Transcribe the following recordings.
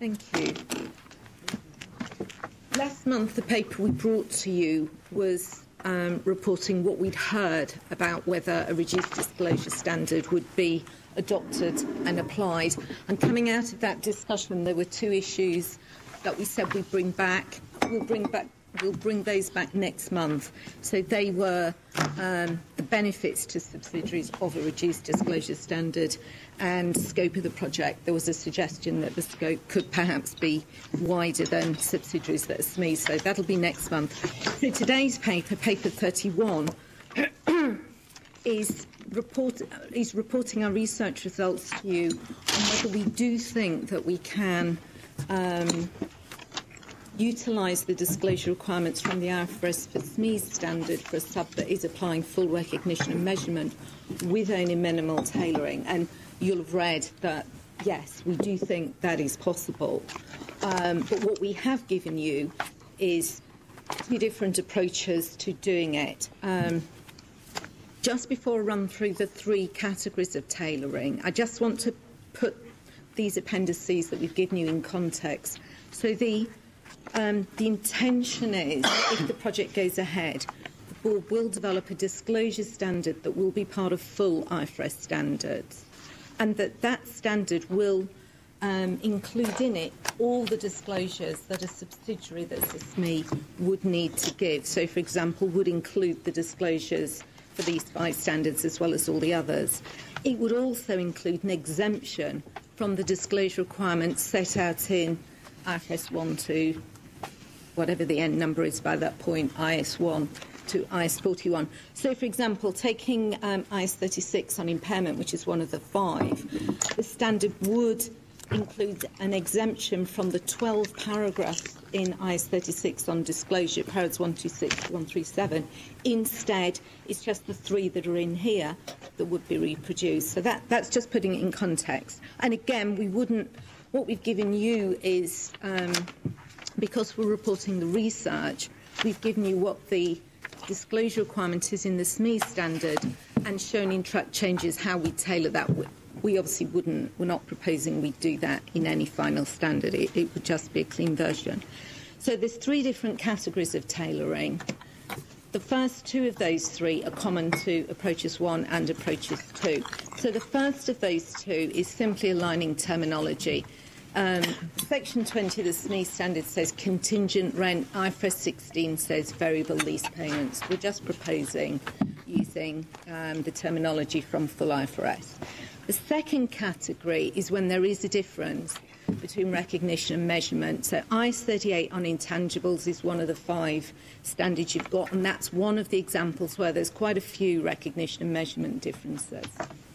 Thank you. Last month, the paper we brought to you was reporting what we'd heard about whether a reduced disclosure standard would be adopted and applied. And coming out of that discussion, there were two issues that we said we'd bring back. We'll bring those back next month. So they were the benefits to subsidiaries of a reduced disclosure standard and scope of the project. There was a suggestion that the scope could perhaps be wider than subsidiaries that are SMEs. So that'll be next month. So today's paper, paper 31, is reporting our research results to you on whether we do think that we can utilise the disclosure requirements from the IFRS for SMEs standard for a sub that is applying full recognition and measurement with only minimal tailoring. And you'll have read that, yes, we do think that is possible. But what we have given you is two different approaches to doing it. Just before I run through the three categories of tailoring, I just want to put these appendices that we've given you in context. So the intention is, if the project goes ahead, the board will develop a disclosure standard that will be part of full IFRS standards, and that standard will include in it all the disclosures that a subsidiary that's a SME would need to give. So, for example, would include the disclosures for these 5 standards as well as all the others. It would also include an exemption from the disclosure requirements set out in IFRS 1 to whatever the end number is by that point, IS 1 to IS 41. So, for example, taking IS 36 on impairment, which is one of the 5, the standard would include an exemption from the 12 paragraphs in IS 36 on disclosure, paragraphs 126 to 137. Instead, it's just the 3 that are in here that would be reproduced. So that's just putting it in context. And again, what we've given you is, because we're reporting the research, we've given you what the disclosure requirement is in the SME standard and shown in track changes how we tailor that. We obviously we're not proposing we do that in any final standard. It would just be a clean version. So there's 3 different categories of tailoring. The first 2 of those 3 are common to Approaches 1 and Approaches 2. So the first of those 2 is simply aligning terminology. Section 20 of the SME standard says contingent rent. IFRS 16 says variable lease payments. We're just proposing using the terminology from full IFRS. The second category is when there is a difference between recognition and measurement. So IS 38 on intangibles is one of the 5 standards you've got, and that's one of the examples where there's quite a few recognition and measurement differences.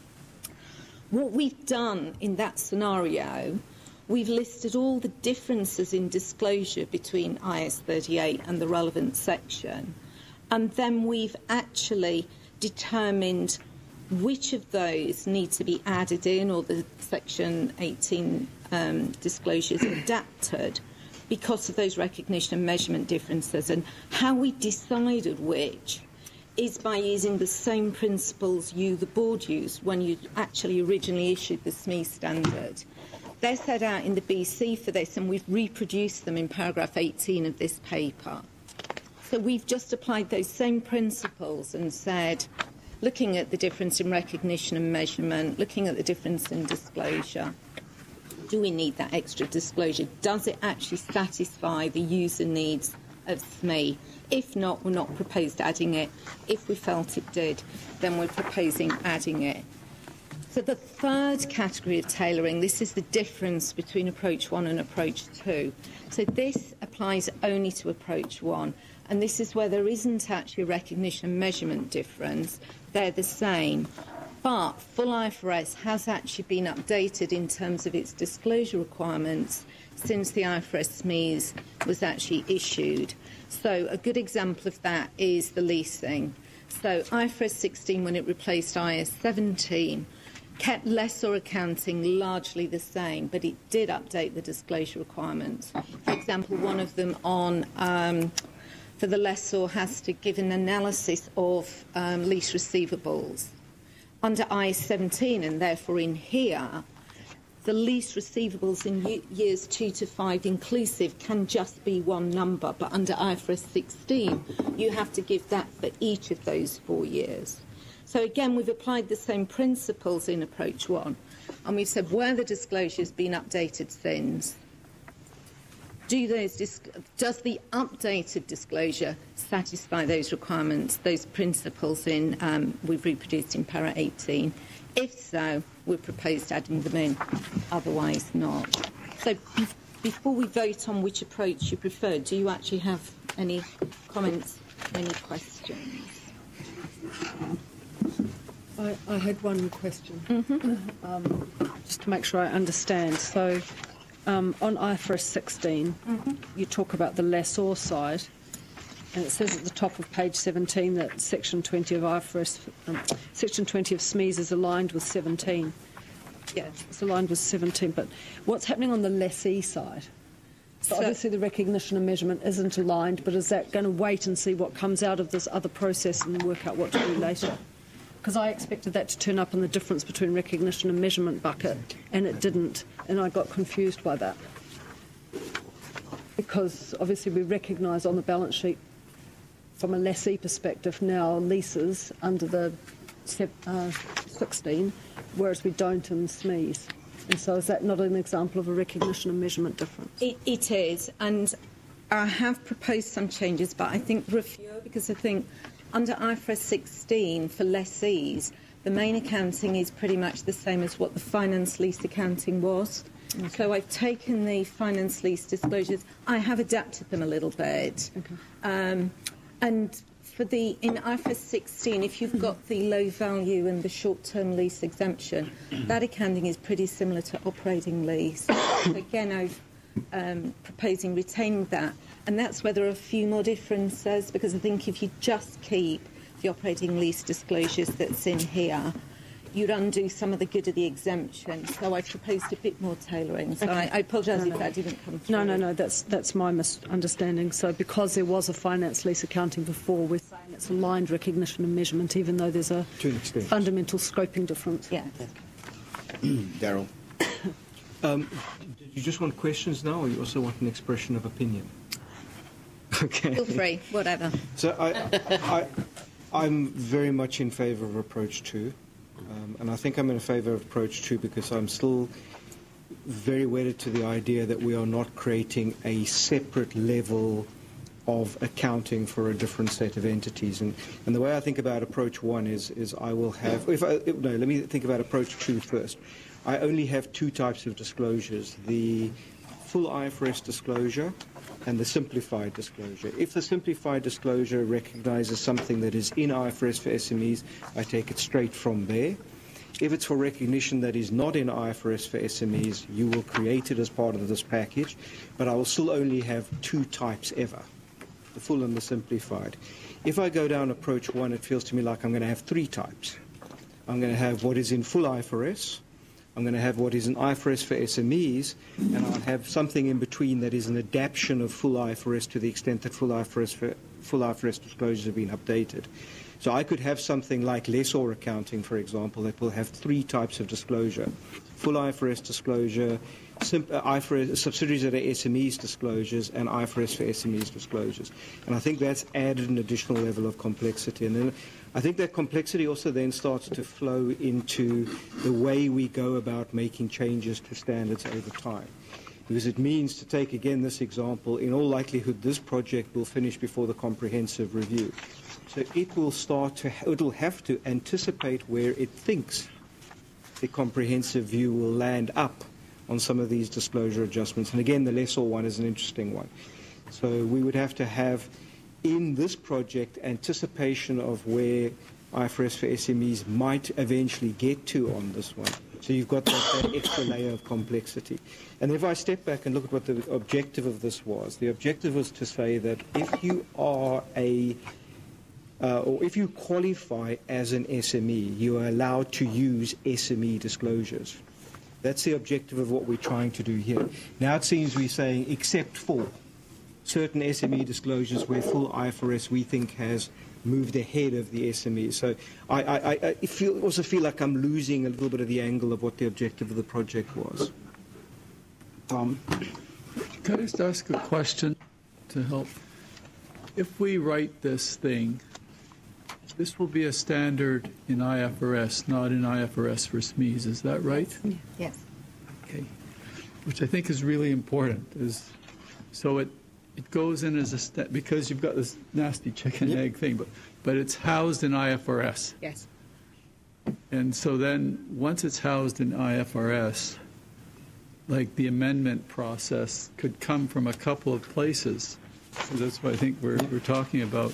What we've done in that scenario, we've listed all the differences in disclosure between IS 38 and the relevant section, and then we've actually determined which of those need to be added in, or the Section 18 disclosures adapted because of those recognition and measurement differences. And how we decided which is by using the same principles the board used when you actually originally issued the SME standard. They're set out in the BC for this, and we've reproduced them in paragraph 18 of this paper. So we've just applied those same principles and said, looking at the difference in recognition and measurement, looking at the difference in disclosure, do we need that extra disclosure? Does it actually satisfy the user needs of SME? If not, we're not proposed adding it. If we felt it did, then we're proposing adding it. So the third category of tailoring, this is the difference between Approach 1 and Approach 2. So this applies only to Approach 1. And this is where there isn't actually a recognition and measurement difference. They're the same. But full IFRS has actually been updated in terms of its disclosure requirements since the IFRS SMEs was actually issued. So a good example of that is the leasing. So IFRS 16, when it replaced IS 17, kept lessor accounting largely the same, but it did update the disclosure requirements. For example, one of them on for the lessor has to give an analysis of lease receivables under IS 17, and therefore in here the lease receivables in years 2 to 5 inclusive can just be one number, but under IFRS 16, you have to give that for each of those 4 years. So again, we've applied the same principles in Approach 1, and we've said where the disclosure's been updated since, does the updated disclosure satisfy those requirements, those principles we've reproduced in para 18? If so, we've proposed adding them in, otherwise not. So before we vote on which approach you prefer, do you actually have any comments, any questions? I had one question, just to make sure I understand. So on IFRS 16, you talk about the lessor side, and it says at the top of page 17 that Section 20 of IFRS, Section 20 of SMEs is aligned with 17. Yes. It's aligned with 17, but what's happening on the lessee side? So obviously the recognition and measurement isn't aligned, but is that going to wait and see what comes out of this other process and work out what to do later? Because I expected that to turn up in the difference between recognition and measurement bucket, and it didn't, and I got confused by that. Because obviously we recognise on the balance sheet from a lessee perspective now leases under the 16, whereas we don't in SMEs. And so is that not an example of a recognition and measurement difference? It is, and I have proposed some changes, but I think there are fewer, because I think under IFRS 16 for lessees, the main accounting is pretty much the same as what the finance lease accounting was. Okay. So I've taken the finance lease disclosures, I have adapted them a little bit. Okay. And in IFRS 16, if you've got the low value and the short-term lease exemption, that accounting is pretty similar to operating lease. So again, I've proposing retaining that, and that's where there are a few more differences, because I think if you just keep the operating lease disclosures that's in here, you'd undo some of the good of the exemption. So I proposed a bit more tailoring. So okay. I apologise if that didn't come through. No, that's my misunderstanding. So because there was a finance lease accounting before, we're saying it's aligned recognition and measurement, even though there's a fundamental scoping difference. Yeah. Daryl. Did you just want questions now, or you also want an expression of opinion? Okay. Feel free, whatever. So I'm very much in favour of Approach 2. And I think I'm in favour of Approach 2 because I'm still very wedded to the idea that we are not creating a separate level of accounting for a different set of entities. And the way I think about Approach 1 is I will have... let me think about Approach 2 first. I only have 2 types of disclosures, the full IFRS disclosure and the simplified disclosure. If the simplified disclosure recognises something that is in IFRS for SMEs, I take it straight from there. If it's for recognition that is not in IFRS for SMEs, you will create it as part of this package, but I will still only have 2 types ever, the full and the simplified. If I go down Approach 1, it feels to me like I'm going to have 3 types. I'm going to have what is in full IFRS, I'm going to have what is in IFRS for SMEs, and I'll have something in between that is an adaptation of full IFRS to the extent that full IFRS disclosures have been updated. So I could have something like lessor accounting, for example, that will have 3 types of disclosure. Full IFRS disclosure, IFRS, subsidiaries that are SMEs disclosures, and IFRS for SMEs disclosures. And I think that's added an additional level of complexity. And then I think that complexity also then starts to flow into the way we go about making changes to standards over time. Because it means, to take again this example, in all likelihood this project will finish before the comprehensive review. So it will it'll have to anticipate where it thinks the comprehensive view will land up on some of these disclosure adjustments. And again, the lessor one is an interesting one. So we would have to have in this project anticipation of where IFRS for SMEs might eventually get to on this one. So you've got that extra layer of complexity. And if I step back and look at what the objective of this was, the objective was to say that if you are or if you qualify as an SME, you are allowed to use SME disclosures. That's the objective of what we're trying to do here. Now it seems we're saying except for certain SME disclosures where full IFRS we think has moved ahead of the SME. So I also feel like I'm losing a little bit of the angle of what the objective of the project was. Tom? Can I just ask a question to help? If we write this thing, this will be a standard in IFRS, not in IFRS for SMEs. Is that right? Yes. Okay. Which I think is really important. So it goes in as because you've got this nasty chicken and egg thing, but it's housed in IFRS. Yes. And so then once it's housed in IFRS, like the amendment process could come from a couple of places. So that's what I think we're talking about,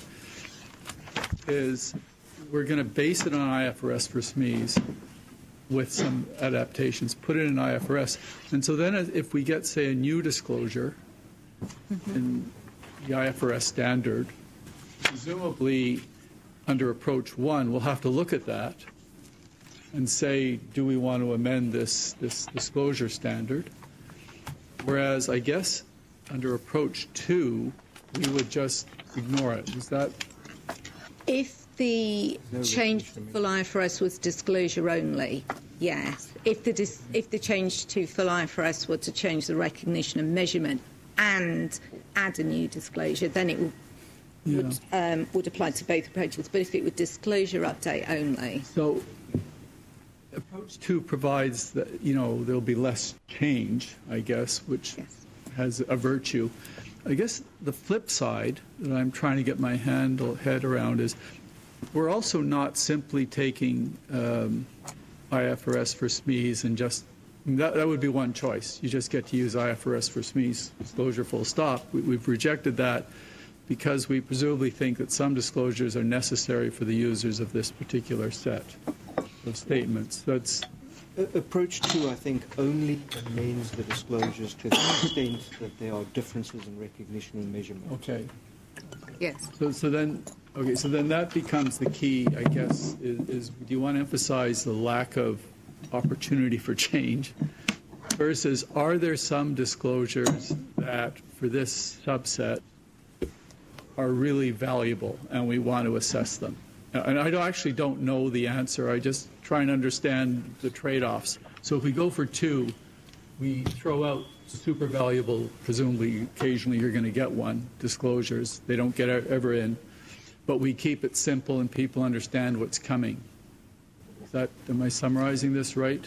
is we're going to base it on IFRS for SMEs with some adaptations, put it in IFRS. And so then if we get, say, a new disclosure in the IFRS standard, presumably under Approach 1, we'll have to look at that and say, do we want to amend this disclosure standard? Whereas, I guess, under Approach 2, we would just ignore it. Is that? If the change to full IFRS was disclosure only, yes. If the change to full IFRS were to change the recognition and measurement and add a new disclosure, then it would apply to both approaches. But if it were disclosure update only, So Approach 2 provides that, there'll be less change, I guess, which has a virtue. I guess the flip side that I'm trying to get my head around is we're also not simply taking IFRS for SMEs and just that would be one choice. You just get to use IFRS for SMEs, disclosure full stop. We've rejected that because we presumably think that some disclosures are necessary for the users of this particular set of statements. That's Approach 2, I think, only amends the disclosures to the extent that there are differences in recognition and measurement. okay. yes. So then that becomes the key, I guess, is do you want to emphasize the lack of opportunity for change versus are there some disclosures that for this subset are really valuable and we want to assess them? And I actually don't know the answer. I just try and understand the trade-offs. So if we go for 2, we throw out super valuable, presumably occasionally you're going to get one, disclosures. They don't get ever in. But we keep it simple and people understand what's coming. Am I summarizing this right?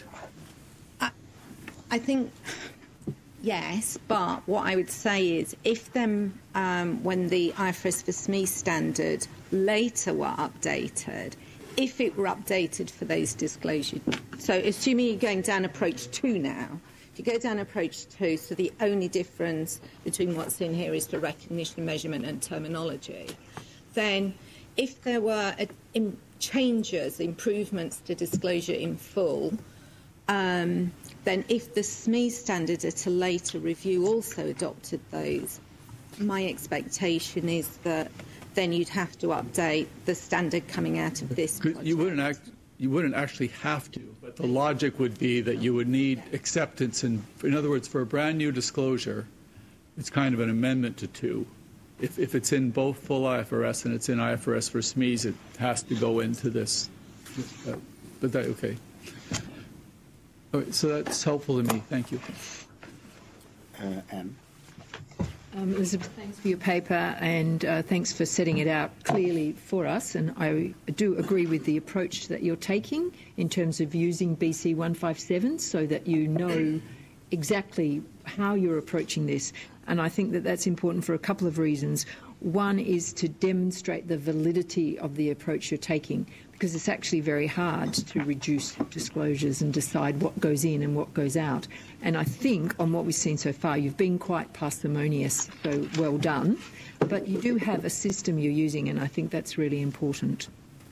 I think yes, but what I would say is if then when the IFRS for SME standard later were updated, if it were updated for those disclosures, so assuming you're going down Approach 2 now, if you go down Approach 2, so the only difference between what's in here is the recognition, measurement and terminology, then if there were changes, improvements to disclosure in full, then if the SME standard at a later review also adopted those, my expectation is that then you'd have to update the standard coming out of this project. You wouldn't actually have to, but the logic would be that you would need acceptance. In other words, for a brand new disclosure, it's kind of an amendment to 2. If it's in both full IFRS and it's in IFRS for SMEs, it has to go into this. Okay. All right, so that's helpful to me. Thank you. Anne? Elizabeth, thanks for your paper and thanks for setting it out clearly for us. And I do agree with the approach that you're taking in terms of using BC 157 so that you know exactly how you're approaching this. And I think that that's important for a couple of reasons. One is to demonstrate the validity of the approach you're taking, because it's actually very hard to reduce disclosures and decide what goes in and what goes out. And I think on what we've seen so far, you've been quite parsimonious, so well done. But you do have a system you're using, and I think that's really important.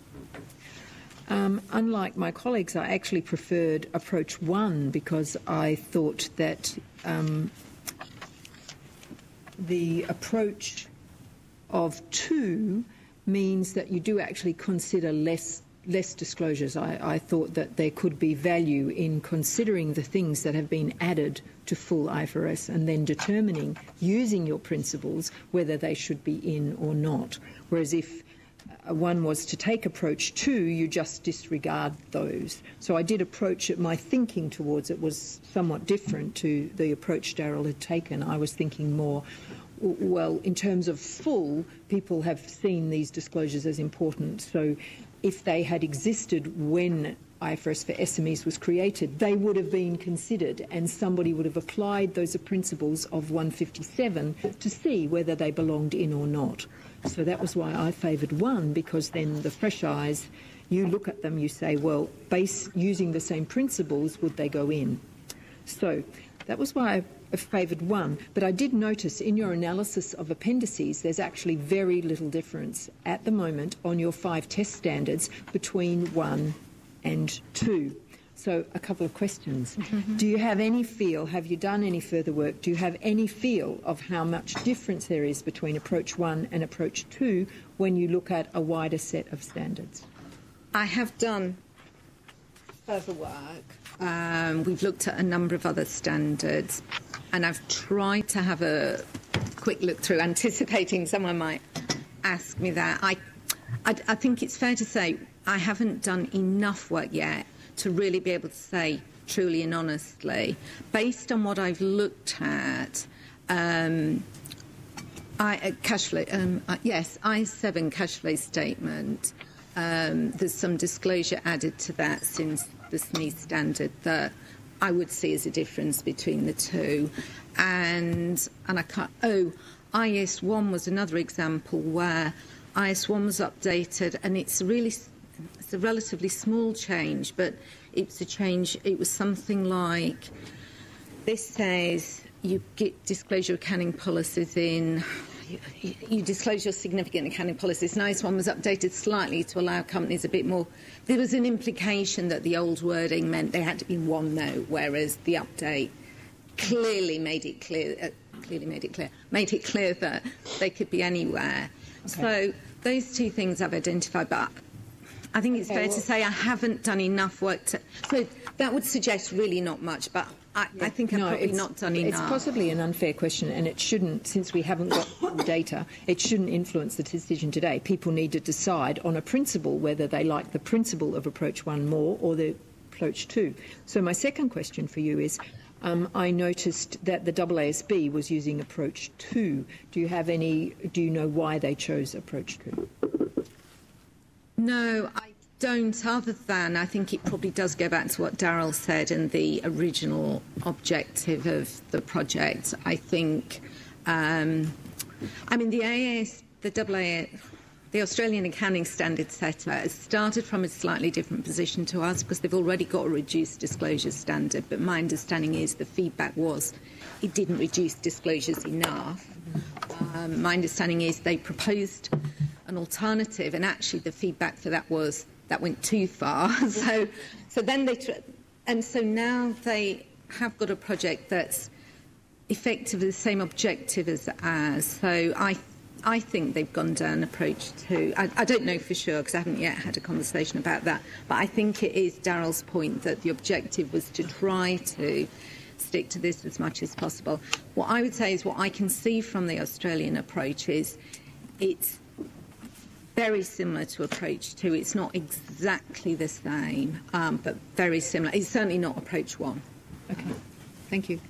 Unlike my colleagues, I actually preferred Approach 1 because I thought that the approach of 2 means that you do actually consider less disclosures. I thought that there could be value in considering the things that have been added to full IFRS and then determining, using your principles, whether they should be in or not. Whereas if one was to take approach 2, you just disregard those. So I did approach it, my thinking towards it was somewhat different to the approach Daryl had taken. I was thinking more, well, in terms of full, people have seen these disclosures as important. So if they had existed when IFRS for SMEs was created, they would have been considered, and somebody would have applied those principles of 157 to see whether they belonged in or not. So that was why I favoured 1, because then the fresh eyes, you look at them, you say, well, using the same principles, would they go in? So that was why I favoured 1. But I did notice in your analysis of appendices, there's actually very little difference at the moment on your 5 test standards between 1 and 2. So a couple of questions. Do you have any feel, have you done any further work, do you have any feel of how much difference there is between approach 1 and approach 2 when you look at a wider set of standards? I have done further work. We've looked at a number of other standards, and I've tried to have a quick look through, anticipating someone might ask me that. I think it's fair to say I haven't done enough work yet to really be able to say truly and honestly, based on what I've looked at, cash flow, yes, I7 cash flow statement, there's some disclosure added to that since the SME standard that I would see as a difference between the two. And I can't, IS1 was another example where IS1 was updated, and it's a relatively small change, but it's a change. It was something like, this says you disclose your accounting policies you disclose your significant accounting policies. Nice one was updated slightly to allow companies a bit more. There was an implication that the old wording meant they had to be in one note, whereas the update clearly made it clear that they could be anywhere. Okay. So those two things I've identified, but I think it's fair to say I haven't done enough work to. So that would suggest really not much, but I think I've probably not done enough. It's possibly an unfair question, and it shouldn't, since we haven't got data, it shouldn't influence the decision today. People need to decide on a principle whether they like the principle of approach 1 more or the approach 2. So my second question for you is, I noticed that the AASB was using approach 2. Do you know why they chose approach 2? No, I don't, other than I think it probably does go back to what Daryl said and the original objective of the project. I think, the Australian Accounting Standards Setter has started from a slightly different position to us because they've already got a reduced disclosure standard, but my understanding is the feedback was it didn't reduce disclosures enough. My understanding is they proposed an alternative, and actually the feedback for that was that went too far. So then so now they have got a project that's effectively the same objective as ours. So I think they've gone down approach 2. I don't know for sure because I haven't yet had a conversation about that, but I think it is Daryl's point that the objective was to try to stick to this as much as possible. What I would say is what I can see from the Australian approach is it's very similar to approach 2. It's not exactly the same, but very similar. It's certainly not approach 1. Okay, thank you.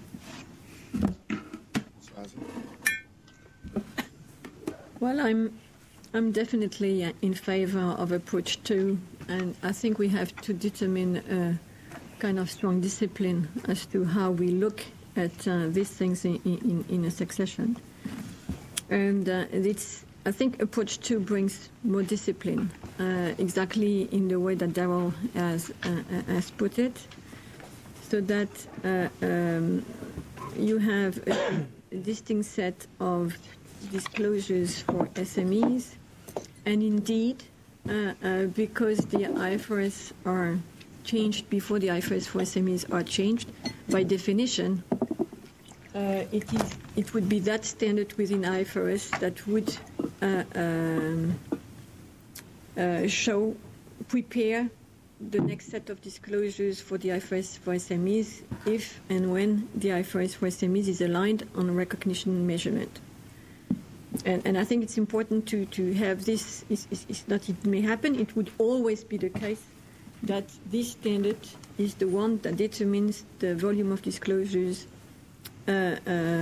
Well, I'm definitely in favour of approach 2, and I think we have to determine a kind of strong discipline as to how we look at these things in a succession. And I think approach 2 brings more discipline, exactly in the way that Daryl has put it, so that you have a distinct set of disclosures for SMEs, and indeed, because the IFRS are changed before the IFRS for SMEs are changed, by definition, it would be that standard within IFRS that would prepare the next set of disclosures for the IFRS for SMEs if and when the IFRS for SMEs is aligned on recognition and measurement. And I think it's important to have this, is that it may happen, it would always be the case that this standard is the one that determines the volume of disclosures that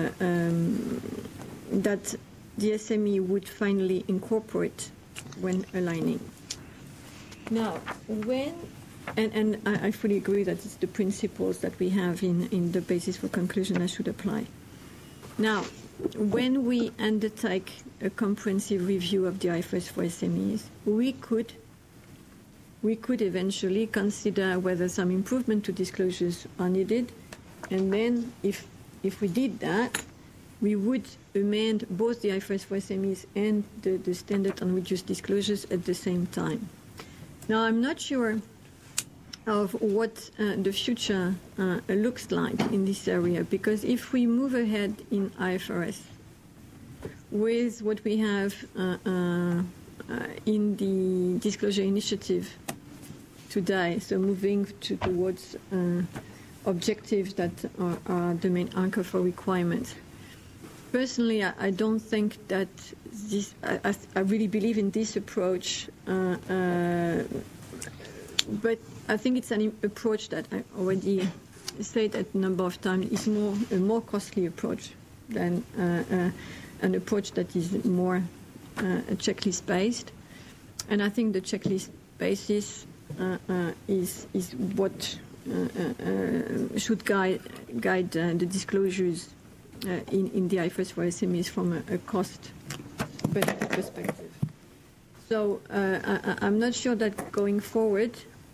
the SME would finally incorporate when aligning. Now, and I fully agree that it's the principles that we have in the basis for conclusion that should apply. Now, when we undertake a comprehensive review of the IFRS for SMEs, we could eventually consider whether some improvement to disclosures are needed, and then if we did that, we would amend both the IFRS for SMEs and the standard on reduced disclosures at the same time. Now, I'm not sure of what the future looks like in this area, because if we move ahead in IFRS with what we have in the disclosure initiative today, so moving towards objectives that are the main anchor for requirements. Personally, I don't think that this, I really believe in this approach, but I think it's an approach that I already said a number of times is a more costly approach than an approach that is more checklist based. And I think the checklist basis is what should guide the disclosures in the IFRS for SMEs from a cost-benefit perspective. So I'm not sure that going forward,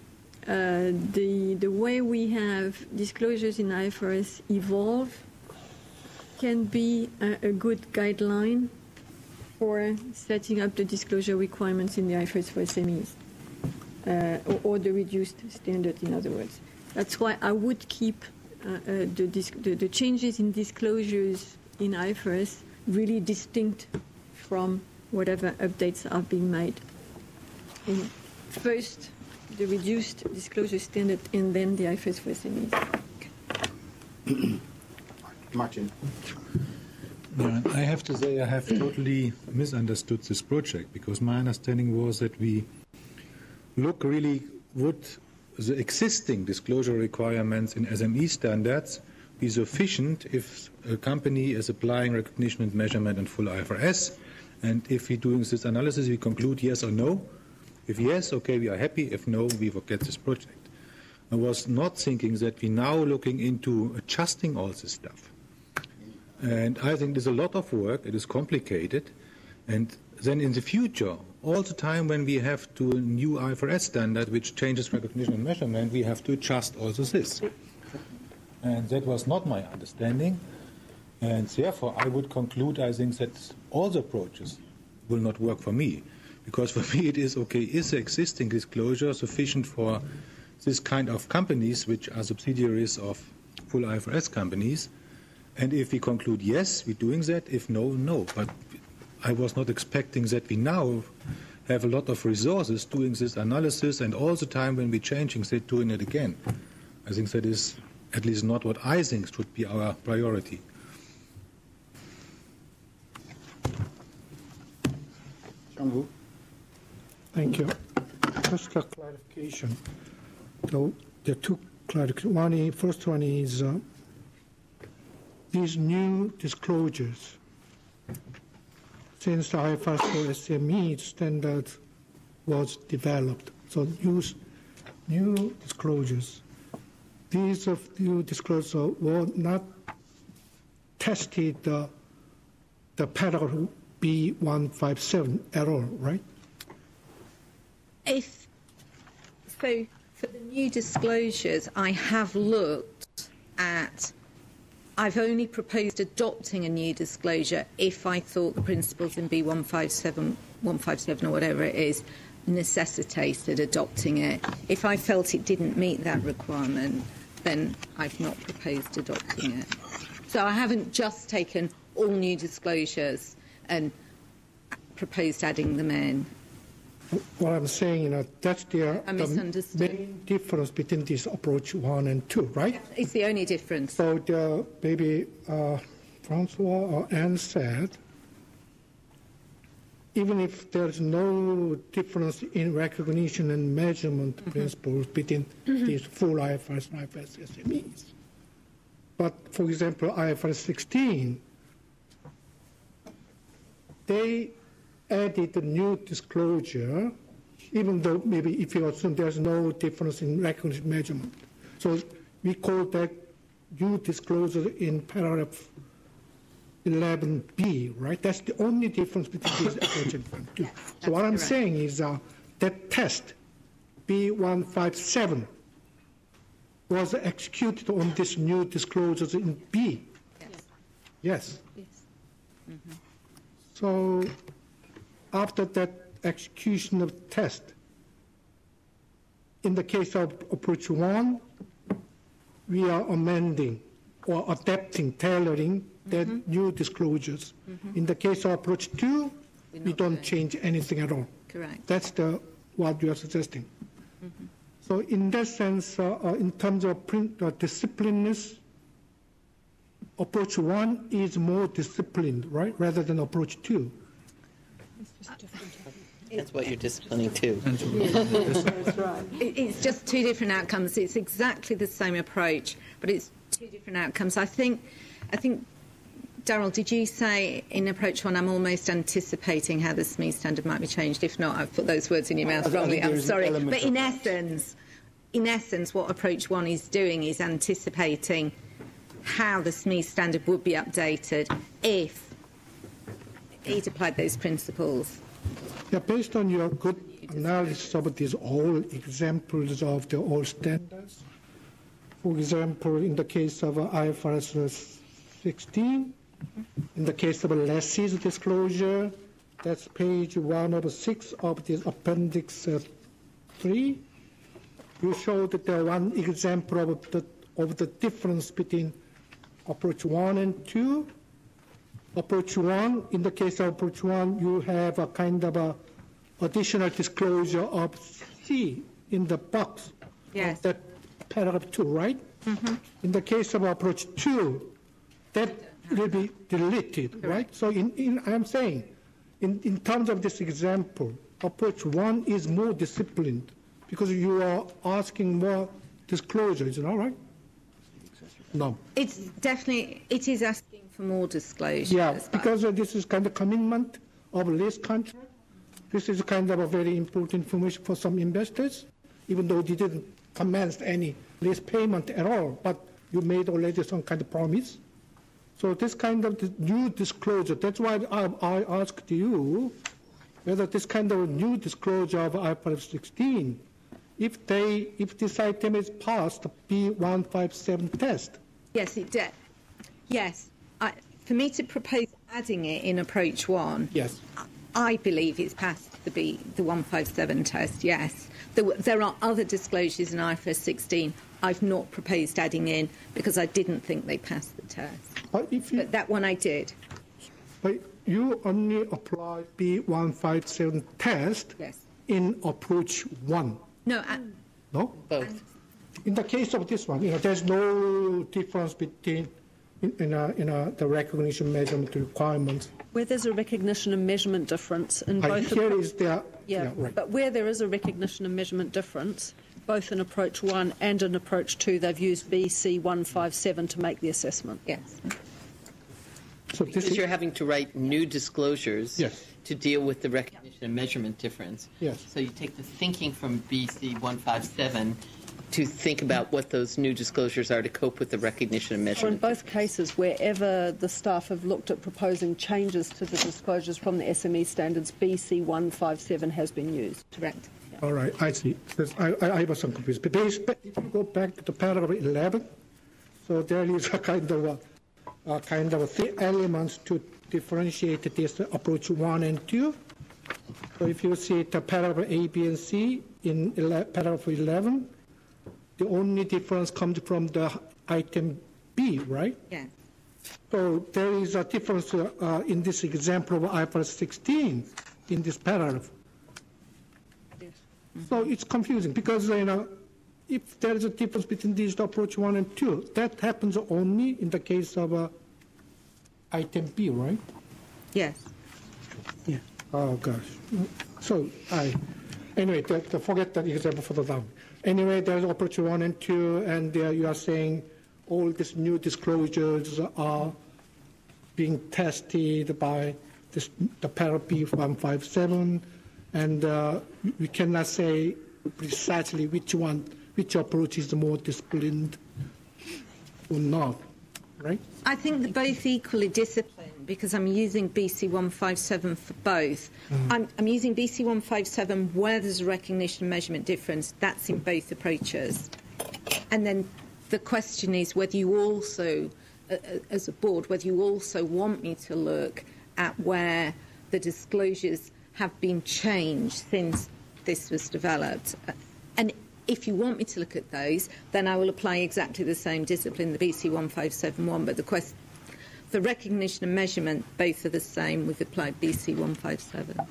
the way we have disclosures in IFRS evolve can be a good guideline for setting up the disclosure requirements in the IFRS for SMEs, or the reduced standard, in other words. That's why I would keep the changes in disclosures in IFRS really distinct from whatever updates are being made. First, the reduced disclosure standard, and then the IFRS for SMEs. Martin. I have to say I have totally misunderstood this project, because my understanding was that we look really would the existing disclosure requirements in SME standards be sufficient if a company is applying recognition and measurement in full IFRS, and if we're doing this analysis we conclude yes or no. If yes, okay, we are happy. If no, we forget this project. I was not thinking that we're now looking into adjusting all this stuff. And I think there's a lot of work, it is complicated, and then in the future, all the time when we have to a new IFRS standard which changes recognition and measurement, we have to adjust also this. And that was not my understanding, and therefore I would conclude, I think that all the approaches will not work for me, because for me it is, okay, is the existing disclosure sufficient for this kind of companies which are subsidiaries of full IFRS companies? And if we conclude yes, we're doing that, if no, no. But I was not expecting that we now have a lot of resources doing this analysis, and all the time when we're changing it, doing it again. I think that is at least not what I think should be our priority. Jean-Wu. Thank you. Just a clarification. So the two clarifications. First one is these new disclosures. Since the IFRS for SME standard was developed, so new disclosures. These new disclosures were not tested the paragraph B157 at all, right? So for the new disclosures, I have looked at. I've only proposed adopting a new disclosure if I thought the principles in B157, 157 or whatever it is, necessitated adopting it. If I felt it didn't meet that requirement, then I've not proposed adopting it. So I haven't just taken all new disclosures and proposed adding them in. What I'm saying, that's the main difference between this approach 1 and 2, right? It's the only difference. So maybe Francois or Anne said even if there's no difference in recognition and measurement principles between these full IFRS and IFRS SMEs. But, for example, IFRS 16, they added a new disclosure, even though maybe if you assume there's no difference in recognition measurement. So we call that new disclosure in paragraph 11B, right? That's the only difference between this approach and one, two. So what I'm saying is that test, B157, was executed on this new disclosures in B. Yes. Mm-hmm. So after that execution of test, in the case of approach 1, we are amending or adapting, tailoring that new disclosures. In the case of approach 2, we don't change anything at all. Correct. That's what you are suggesting. So in that sense, in terms of disciplinedness, approach 1 is more disciplined, right, rather than approach 2. That's what you're disciplining too. That's right. It's just two different outcomes. It's exactly the same approach, but it's two different outcomes. I think, Darryl, did you say in approach 1, I'm almost anticipating how the SME standard might be changed? If not, I've put those words in your mouth wrongly. I'm sorry. But in essence, what approach 1 is doing is anticipating how the SME standard would be updated if it applied those principles. Yeah, based on your good analysis of these all examples of the all standards, for example, in the case of IFRS 16, in the case of a lessee's disclosure, that's page 106 of this appendix 3, you showed that there one example of the difference between approach 1 and 2. Approach 1, in the case of approach 1, you have a kind of a additional disclosure of C in the box of that paragraph 2, right? In the case of approach 2, that will be deleted, right? So I'm saying, in terms of this example, approach 1 is more disciplined because you are asking more disclosure, is it all right? No. It is asking for more disclosure. Yeah, because this is kind of commitment of lease contract. This is kind of a very important information for some investors, even though they didn't commence any lease payment at all, but you made already some kind of promise. So this kind of new disclosure, that's why I asked you whether this kind of new disclosure of IFRS 16, if this item is passed the B157 test. Yes, it did. Yes. For me to propose adding it in approach 1, yes, I believe it's passed the 157 test, yes. There are other disclosures in IFRS 16 I've not proposed adding in because I didn't think they passed the test. But that one I did. But you only apply B157 test in approach 1. No. No? Both. In the case of this one, there's no difference between the recognition measurement requirements. Where there's a recognition and measurement difference in both. Here is there. Yeah, right. But where there is a recognition and measurement difference, both in approach 1 and in approach 2, they've used BC 157 to make the assessment. Yes. So because you're having to write new disclosures to deal with the recognition and measurement difference. Yes. So you take the thinking from BC 157 to think about what those new disclosures are to cope with the recognition and measurement. Or in both cases, wherever the staff have looked at proposing changes to the disclosures from the SME standards, BC 157 has been used. Correct. All right, I see. I was some confused. But if you go back to the paragraph 11, so there is a kind of three elements to differentiate this approach 1 and 2. So if you see the paragraph A, B, and C in paragraph 11, the only difference comes from the item B, right? Yes. So there is a difference in this example of IFRS 16 in this paragraph. Yes. So it's confusing because, if there is a difference between these approach 1 and 2, that happens only in the case of item B, right? Yes. Yeah. Oh gosh. So anyway, forget that example for the down. Anyway, there's approach 1 and 2, and you are saying all these new disclosures are being tested by the para B157, and we cannot say precisely which approach is more disciplined or not, right? I think they're both equally disciplined because I'm using BC 157 for both. I'm using BC 157 where there's a recognition and measurement difference. That's in both approaches. And then the question is whether you also, as a board, whether you also want me to look at where the disclosures have been changed since this was developed. And if you want me to look at those, then I will apply exactly the same discipline, the BC 1571. But the recognition and measurement, both are the same. We've applied BC 157.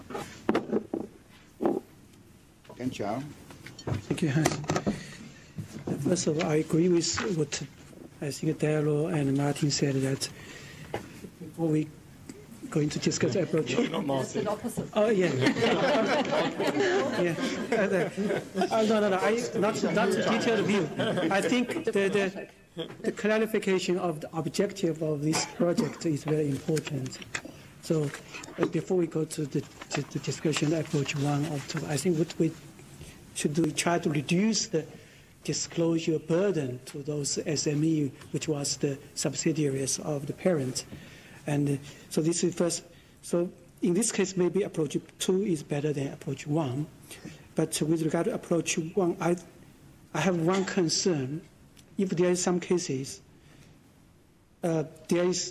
Ken Chow. Thank you, Hans. First of all, I agree with what I think Daryl and Martin said, that before we going to discuss the approach. Not Martin. Oh, yeah. Yeah. No. Not a detailed view. I think the clarification of the objective of this project is very important. So before we go to the discussion approach 1 or 2, I think what we should do is try to reduce the disclosure burden to those SME, which was the subsidiaries of the parent. And so this is first. So in this case, maybe approach 2 is better than approach 1. But with regard to approach 1, I have one concern. If there is some cases, there is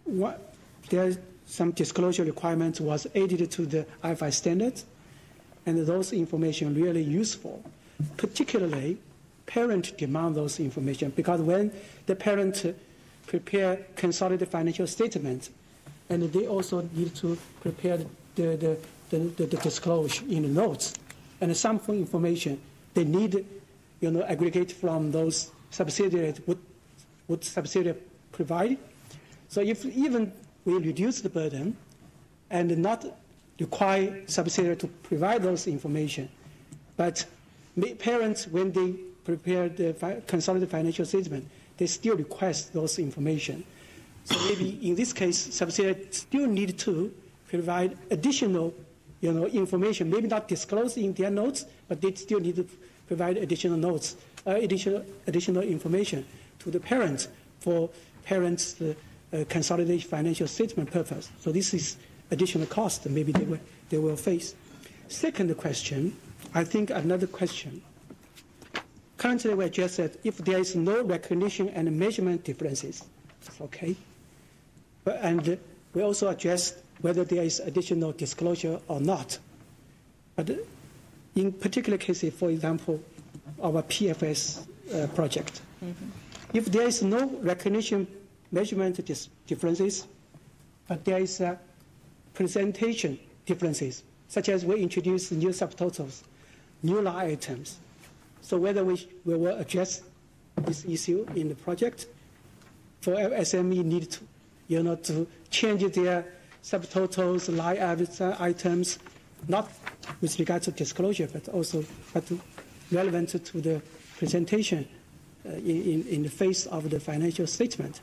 some disclosure requirements was added to the IFI standards, and those information really useful. Particularly, parent demand those information because when the parent prepare consolidated financial statement, and they also need to prepare the disclosure in the notes, and some information they need, aggregate from those subsidiaries would subsidiary provide. So if even we reduce the burden and not require subsidiary to provide those information, but parents, when they prepare the consolidated financial statement, they still request those information. So maybe in this case, subsidiaries still need to provide additional, information. Maybe not disclosed in their notes, but they still need to provide additional notes, additional information to the parents for parents' consolidated financial statement purpose. So this is additional cost maybe they will face. Second question, I think another question. Currently, we just said if there is no recognition and measurement differences, okay. And we also addressed whether there is additional disclosure or not. But in particular cases, for example, our PFS project, if there is no recognition measurement differences, but there is presentation differences, such as we introduce new subtotals, new line items. So whether we will address this issue in the project, for SME need to, to change their subtotals, line items, not with regard to disclosure, but also relevant to the presentation in the face of the financial statement.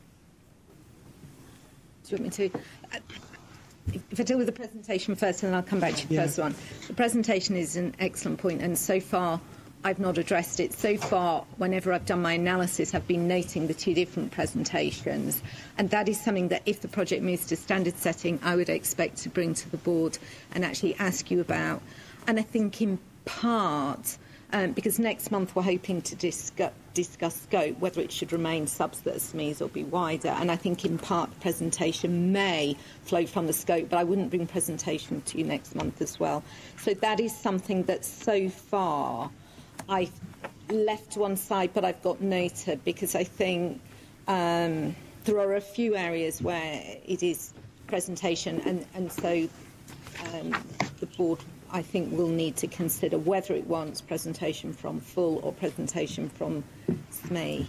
Do you want me to? If I deal with the presentation first, and then I'll come back to the first one. The presentation is an excellent point, and so far I've not addressed it. So far, whenever I've done my analysis, I've been noting the two different presentations, and that is something that if the project moves to standard setting, I would expect to bring to the board and actually ask you about. And I think in part, because next month we're hoping to discuss scope, whether it should remain SMEs or be wider. And I think in part the presentation may flow from the scope, but I wouldn't bring presentation to you next month as well. So that is something that so far I've left to one side, but I've got noted because I think there are a few areas where it is presentation, and so the board, I think, will need to consider whether it wants presentation from full or presentation from SME.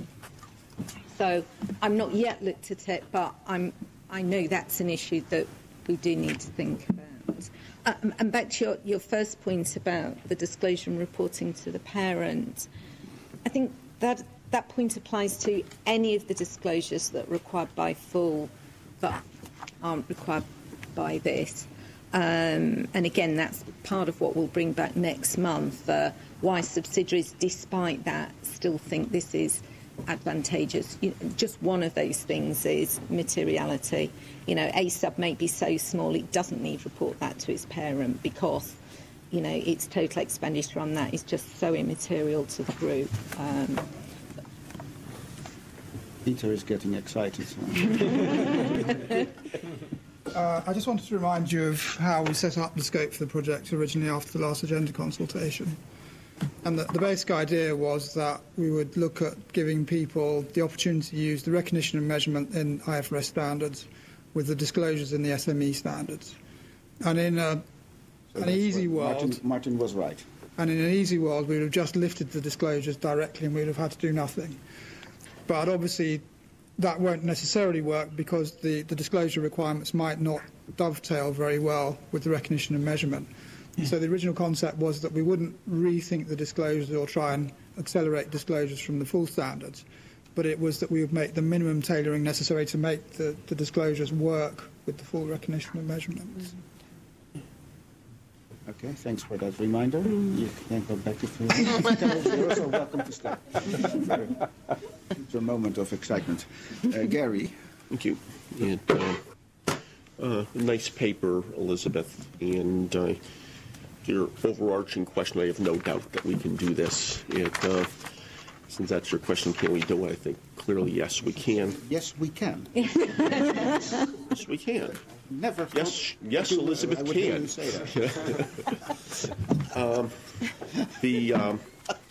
So I'm not yet looked at it, but I know that's an issue that we do need to think about. And back to your first point about the disclosure and reporting to the parent, I think that point applies to any of the disclosures that are required by full but aren't required by this. And again, that's part of what we'll bring back next month, why subsidiaries, despite that, still think this is advantageous. Just one of those things is materiality. A sub may be so small it doesn't need to report that to its parent because, its total expenditure on that is just so immaterial to the group. Peter is getting excited. I just wanted to remind you of how we set up the scope for the project originally after the last agenda consultation. And the basic idea was that we would look at giving people the opportunity to use the recognition and measurement in IFRS standards with the disclosures in the SME standards. And in an easy world... Martin was right. And in an easy world, we would have just lifted the disclosures directly and we would have had to do nothing. But obviously, that won't necessarily work because the disclosure requirements might not dovetail very well with the recognition and measurement. So the original concept was that we wouldn't rethink the disclosures or try and accelerate disclosures from the full standards, but it was that we would make the minimum tailoring necessary to make the disclosures work with the full recognition and measurements. Okay, thanks for that reminder. You can go back to Phil. You're also welcome to stay. It's a moment of excitement. Gary. Thank you. And, nice paper, Elizabeth. And your overarching question, I have no doubt that we can do this. Since that's your question, can we do it? I think clearly, yes, we can. Yes, we can. Yes, we can. Never. Yes, Elizabeth can. Say that.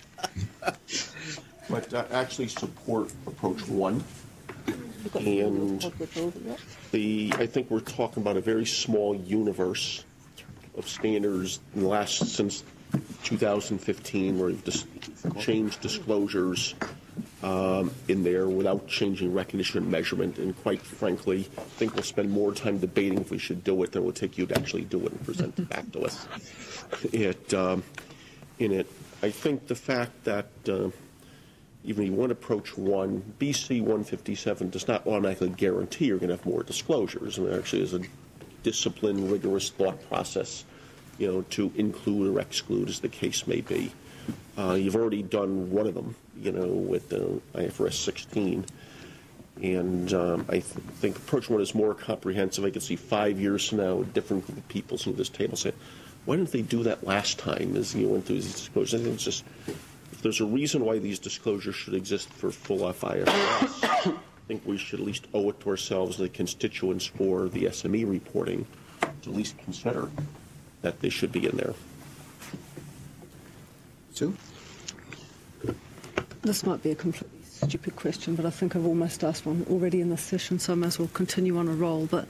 But actually support approach one. And I think we're talking about a very small universe of standards since 2015 where we've just changed disclosures in there without changing recognition and measurement. And quite frankly, I think we'll spend more time debating if we should do it than it will take you to actually do it and present it back to us. I think the fact that even if you want approach one, BC 157 does not automatically guarantee you're going to have more disclosures. I mean, actually, is a disciplined, rigorous thought process, to include or exclude as the case may be. You've already done one of them, with IFRS 16. And I think approach one is more comprehensive. I could see 5 years from now, a different group of people sitting at this table say, why didn't they do that last time as you went through these disclosures? I think it's just, if there's a reason why these disclosures should exist for full IFRS, I think we should at least owe it to ourselves, the constituents for the SME reporting, to at least consider that they should be in there. Sue? This might be a completely stupid question, but I think I've almost asked one already in this session, so I might as well continue on a roll. But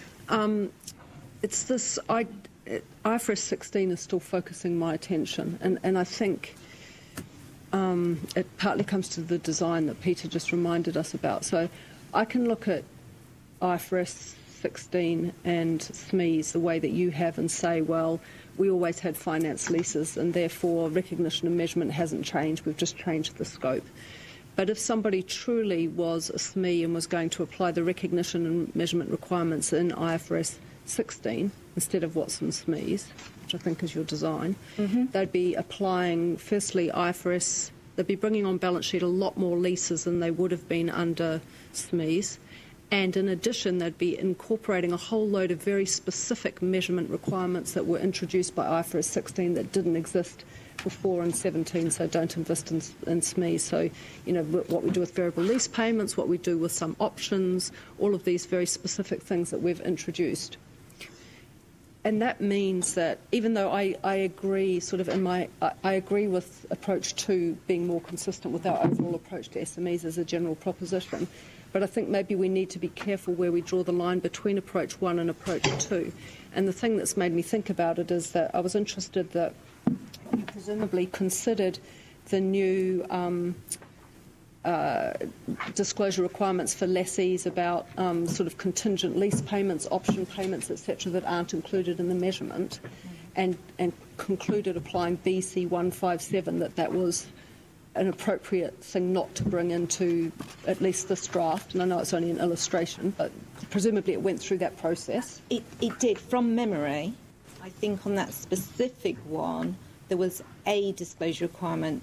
it's this, IFRS 16 is still focusing my attention, and I think it partly comes to the design that Peter just reminded us about. So I can look at IFRS 16 and SMEs the way that you have and say, well, we always had finance leases and therefore recognition and measurement hasn't changed, we've just changed the scope. But if somebody truly was a SME and was going to apply the recognition and measurement requirements in IFRS 16 instead of Watson's SMEs, which I think is your design, they'd be applying, firstly, IFRS, they'd be bringing on balance sheet a lot more leases than they would have been under SMEs. And in addition, they'd be incorporating a whole load of very specific measurement requirements that were introduced by IFRS 16 that didn't exist before in 17, so don't invest in SMEs. So, what we do with variable lease payments, what we do with some options, all of these very specific things that we've introduced. And that means that even though I agree I agree with approach 2 being more consistent with our overall approach to SMEs as a general proposition, but I think maybe we need to be careful where we draw the line between approach 1 and approach 2. And the thing that's made me think about it is that I was interested that you presumably considered the new disclosure requirements for lessees about sort of contingent lease payments, option payments, etc., that aren't included in the measurement, and concluded applying BC 157 that was an appropriate thing not to bring into at least this draft. And I know it's only an illustration, but presumably it went through that process. It did. From memory, I think on that specific one, there was a disclosure requirement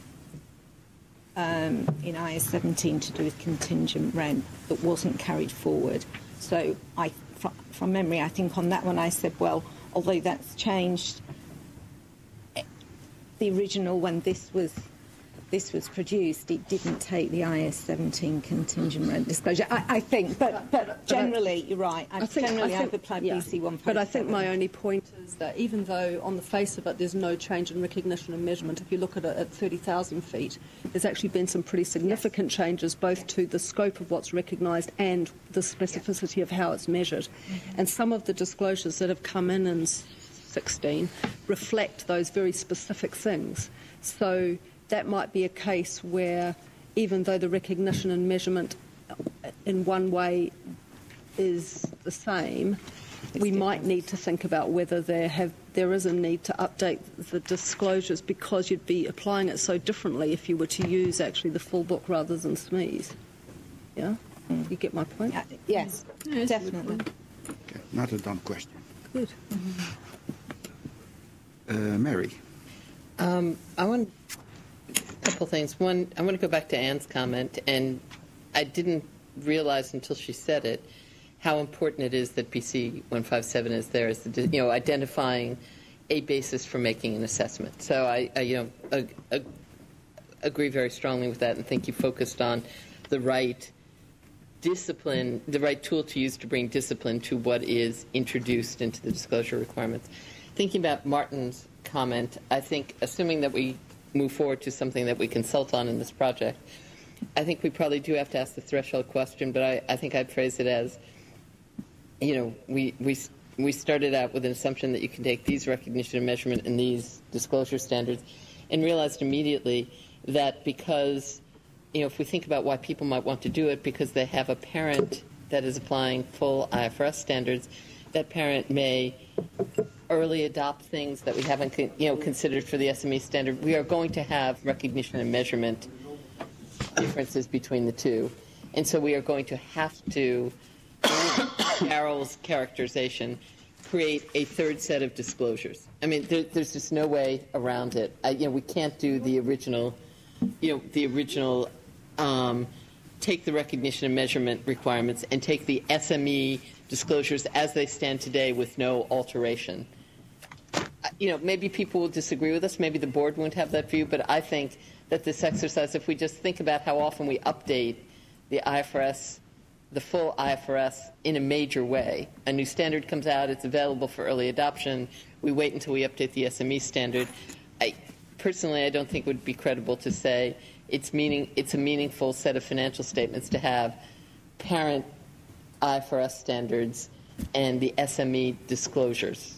in IS 17 to do with contingent rent that wasn't carried forward. So from memory, I think on that one I said, well, although that's changed, the original when this was produced, it didn't take the IS 17 contingent rent disclosure, I think. But generally, you're right. I've applied BC 157. But I think my only point is that even though on the face of it there's no change in recognition and measurement, if you look at it at 30,000 feet, there's actually been some pretty significant changes both to the scope of what's recognised and the specificity of how it's measured. And some of the disclosures that have come in 16 reflect those very specific things. So that might be a case where, even though the recognition and measurement in one way is the same, we might need to think about whether there is a need to update the disclosures, because you'd be applying it so differently if you were to use actually the full book rather than SMEs. Yeah? You get my point? Yes, definitely. Okay, not a dumb question. Good. Mary. I want a couple things. One, I want to go back to Anne's comment, and I didn't realize until she said it how important it is that BC 157 is there as identifying a basis for making an assessment. So I agree very strongly with that, and think you focused on the right discipline, the right tool to use to bring discipline to what is introduced into the disclosure requirements. Thinking about Martin's comment, I think, assuming that we move forward to something that we consult on in this project, I think we probably do have to ask the threshold question, but I think I'd phrase it as, we started out with an assumption that you can take these recognition and measurement and these disclosure standards, and realized immediately that because, if we think about why people might want to do it, because they have a parent that is applying full IFRS standards, that parent may early adopt things that we haven't considered for the SME standard. We are going to have recognition and measurement differences between the two. And so we are going to have to, Carol's characterization, create a third set of disclosures. I mean, there's just no way around it. We can't do the original, take the recognition and measurement requirements and take the SME disclosures as they stand today with no alteration. Maybe people will disagree with us. Maybe the board won't have that view, but I think that this exercise, if we just think about how often we update the IFRS, the full IFRS in a major way, a new standard comes out, it's available for early adoption, we wait until we update the SME standard. Personally, I don't think it would be credible to say it's a meaningful set of financial statements to have parent IFRS standards and the SME disclosures.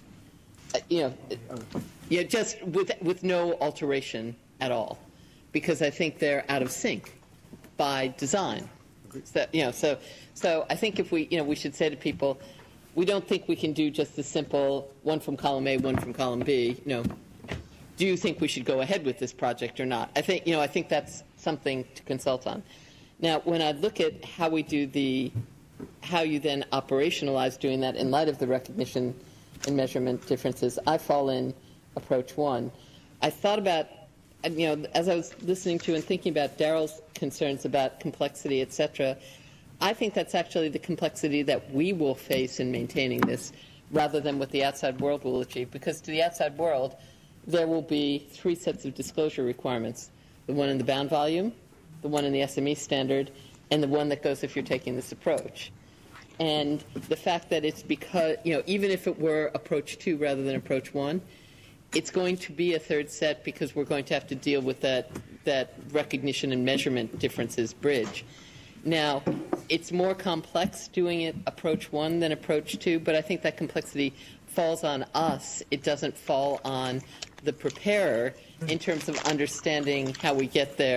Just with no alteration at all, because I think they're out of sync by design. So I think if we should say to people, we don't think we can do just the simple one from column A, one from column B. Do you think we should go ahead with this project or not? I think that's something to consult on. Now, when I look at how we do how you then operationalize doing that in light of the recognition and measurement differences, I fall in approach one. I thought about, as I was listening to and thinking about Daryl's concerns about complexity, et cetera, I think that's actually the complexity that we will face in maintaining this rather than what the outside world will achieve. Because to the outside world, there will be 3 sets of disclosure requirements: the one in the bound volume, the one in the SME standard, and the one that goes if you're taking this approach. And the fact that it's because, even if it were approach 2 rather than approach 1, it's going to be a third set because we're going to have to deal with that recognition and measurement differences bridge. Now, it's more complex doing it approach 1 than approach 2, but I think that complexity falls on us. It doesn't fall on the preparer in terms of understanding how we get there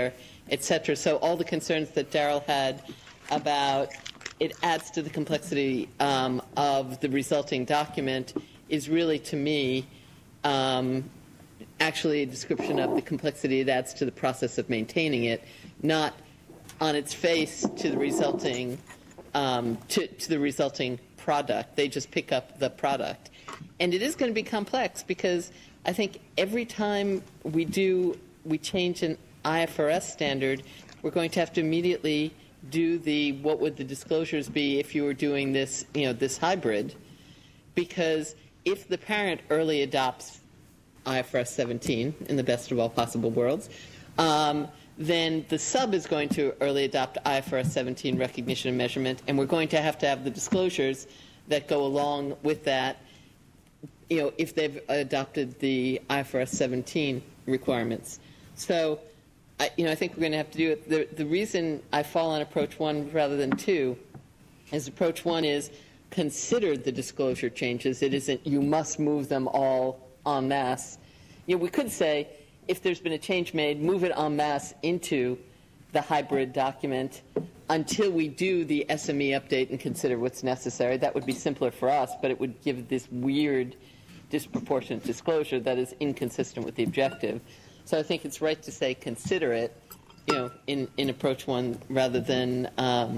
et cetera. So all the concerns that Daryl had about it adds to the complexity of the resulting document is really, to me, actually a description of the complexity it adds to the process of maintaining it, not on its face to the resulting to the resulting product. They just pick up the product. And it is going to be complex because I think every time we change an IFRS standard, we're going to have to immediately do what would the disclosures be if you were doing this, this hybrid, because if the parent early adopts IFRS 17 in the best of all possible worlds, then the sub is going to early adopt IFRS 17 recognition and measurement, and we're going to have the disclosures that go along with that, if they've adopted the IFRS 17 requirements. So, I think we're going to have to do it. The reason I fall on approach 1 rather than 2 is approach 1 is consider the disclosure changes. It isn't you must move them all en masse. We could say, if there's been a change made, move it en masse into the hybrid document until we do the SME update and consider what's necessary. That would be simpler for us, but it would give this weird disproportionate disclosure that is inconsistent with the objective. So I think it's right to say consider it, in approach 1 rather than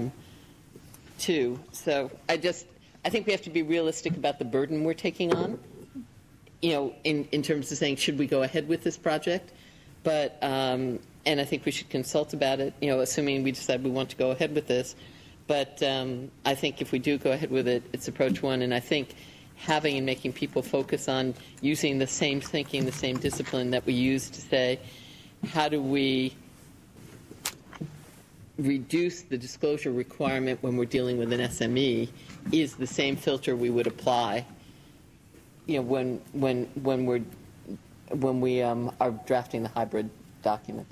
2. So I think we have to be realistic about the burden we're taking on, in terms of saying, should we go ahead with this project? But, and I think we should consult about it, assuming we decide we want to go ahead with this. But I think if we do go ahead with it, it's approach 1. And I think having and making people focus on using the same thinking, the same discipline that we use to say, how do we reduce the disclosure requirement when we're dealing with an SME is the same filter we would apply when we are drafting the hybrid document.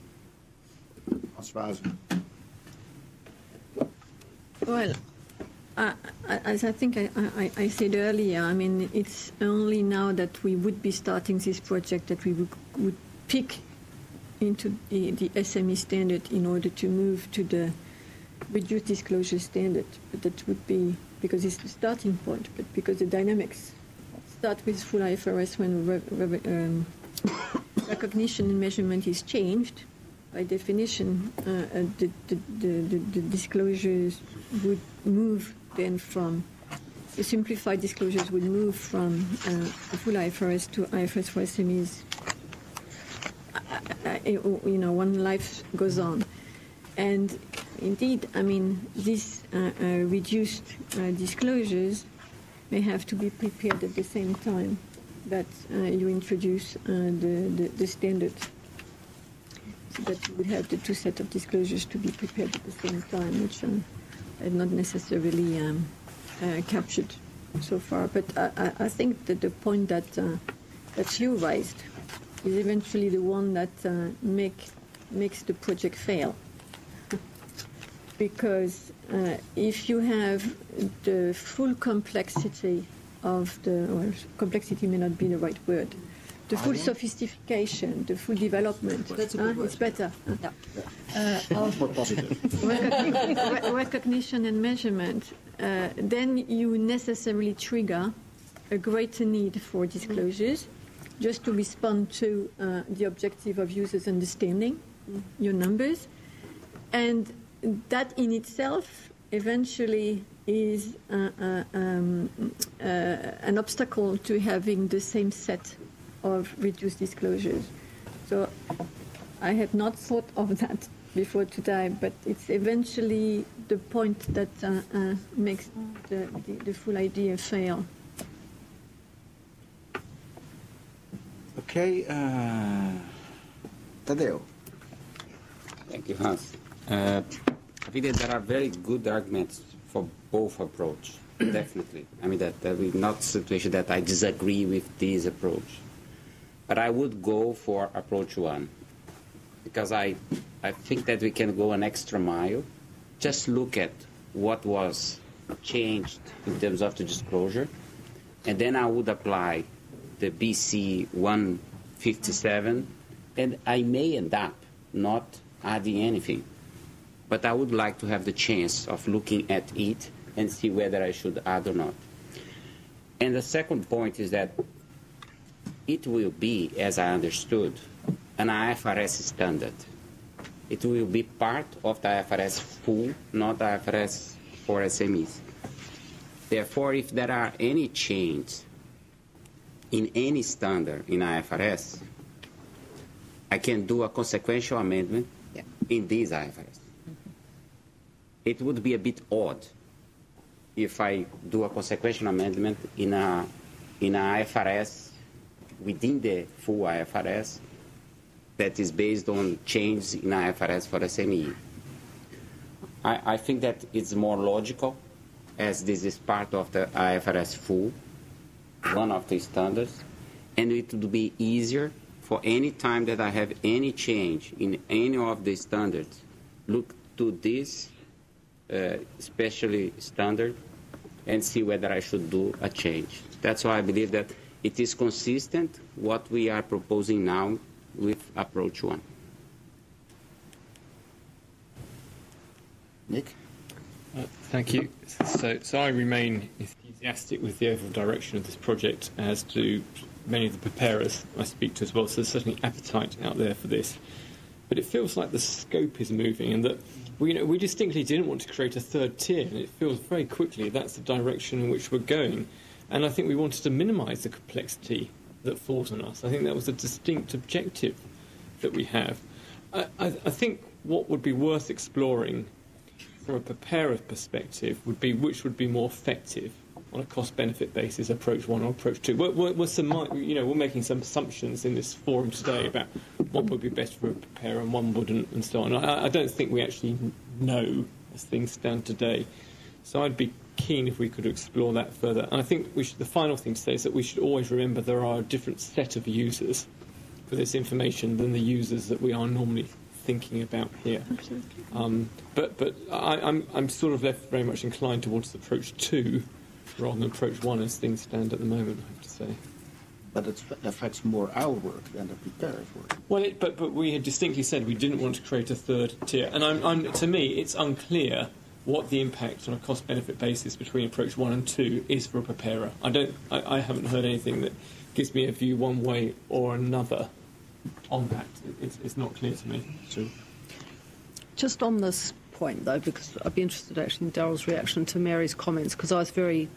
Well, as I think I said earlier, I mean, it's only now that we would be starting this project that we would pick into the SME standard in order to move to the reduced disclosure standard. But that would be because it's the starting point, but because the dynamics start with full IFRS when recognition and measurement is changed. By definition, the disclosures would move then from the simplified disclosures would move from full IFRS to IFRS for SMEs. When life goes on, and indeed, I mean, these reduced disclosures may have to be prepared at the same time that you introduce the standard. So that you would have the two sets of disclosures to be prepared at the same time, which are not necessarily captured so far. But I think that the point that you raised is eventually the one that makes the project fail. Because if you have the full complexity of or complexity may not be the right word, the full sophistication, the full development, it's better. Of more positive. recognition and measurement, then you necessarily trigger a greater need for disclosures just to respond to the objective of users understanding your numbers. And that in itself eventually is an obstacle to having the same set of reduced disclosures. So I had not thought of that before today, but it's eventually the point that makes the full idea fail. Okay, Tadeo. Thank you, Hans. I think that there are very good arguments for both approaches, definitely. I mean, that we're not a situation that I disagree with this approach. But I would go for approach 1, because I think that we can go an extra mile. Just look at what was changed in terms of the disclosure, and then I would apply the BC 157, and I may end up not adding anything. But I would like to have the chance of looking at it and see whether I should add or not. And the second point is that it will be, as I understood, an IFRS standard. It will be part of the IFRS full, not IFRS for SMEs. Therefore, if there are any changes in any standard in IFRS, I can do a consequential amendment in this IFRS. It would be a bit odd if I do a consequential amendment in a IFRS within the full IFRS that is based on change in IFRS for SME. I think that it's more logical, as this is part of the IFRS full, one of the standards, and it would be easier for any time that I have any change in any of the standards, look to this especially standard and see whether I should do a change. That's why I believe that it is consistent what we are proposing now with approach 1. Nick? Thank you. So I remain enthusiastic with the overall direction of this project, as do many of the preparers I speak to as well. So there's certainly appetite out there for this. But it feels like the scope is moving, and that we distinctly didn't want to create a third tier, and it feels very quickly that's the direction in which we're going. And I think we wanted to minimise the complexity that falls on us. I think that was a distinct objective that we have. I think what would be worth exploring from a preparer's perspective would be which would be more effective on a cost-benefit basis, approach 1 or approach 2. We're making some assumptions in this forum today about what would be best for a preparer and one wouldn't, and so on. I don't think we actually know as things stand today. So I'd be keen if we could explore that further. And I think the final thing to say is that we should always remember there are a different set of users for this information than the users that we are normally thinking about here. But I'm sort of left very much inclined towards approach 2 rather than approach 1 as things stand at the moment, I have to say. But it affects more our work than the preparer's work. Well, but we had distinctly said we didn't want to create a third tier. And to me, it's unclear what the impact on a cost-benefit basis between approach 1 and 2 is for a preparer. I haven't heard anything that gives me a view one way or another on that. It's not clear to me. Sue? Just on this point, though, because I'd be interested actually in Darryl's reaction to Mary's comments, because I was very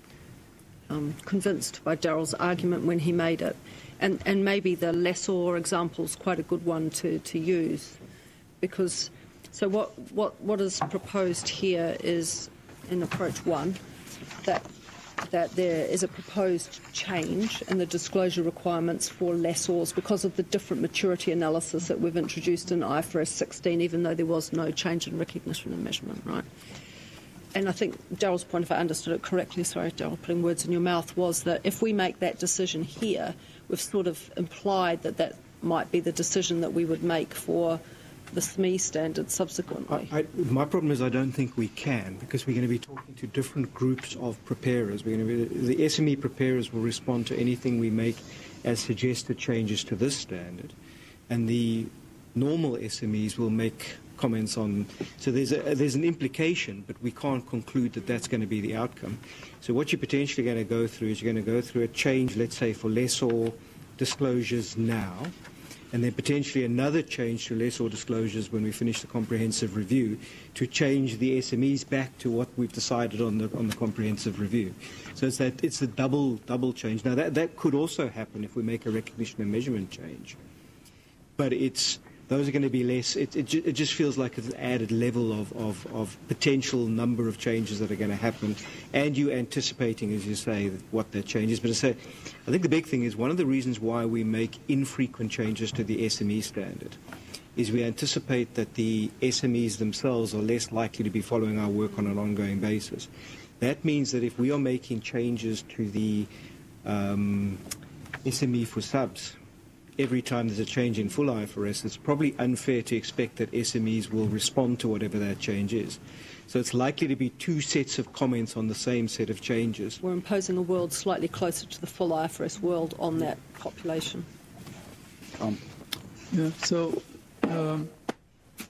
convinced by Darryl's argument when he made it. And maybe the lessor example is quite a good one to use, because so what is proposed here is in approach 1 that there is a proposed change in the disclosure requirements for lessors because of the different maturity analysis that we've introduced in IFRS 16, even though there was no change in recognition and measurement, right? And I think Darryl's point, if I understood it correctly, sorry, Darryl, putting words in your mouth, was that if we make that decision here, we've sort of implied that might be the decision that we would make for the SME standard subsequently. My problem is I don't think we can, because we're going to be talking to different groups of preparers. The SME preparers will respond to anything we make as suggested changes to this standard, and the normal SMEs will make comments on. So there's an implication, but we can't conclude that that's going to be the outcome. So what you're potentially going to go through is you're going to go through a change, let's say, for lessor disclosures now, and then potentially another change to lessor disclosures when we finish the comprehensive review to change the SMEs back to what we've decided on the comprehensive review. So it's a double change. Now that could also happen if we make a recognition and measurement change, but those are going to be less. It just feels like it's an added level of potential number of changes that are going to happen, and you're anticipating, as you say, what that change is. But I think the big thing is one of the reasons why we make infrequent changes to the SME standard is we anticipate that the SMEs themselves are less likely to be following our work on an ongoing basis. That means that if we are making changes to the SME for subs, every time there's a change in full IFRS, it's probably unfair to expect that SMEs will respond to whatever that change is. So it's likely to be two sets of comments on the same set of changes. We're imposing a world slightly closer to the full IFRS world on that population. Yeah, so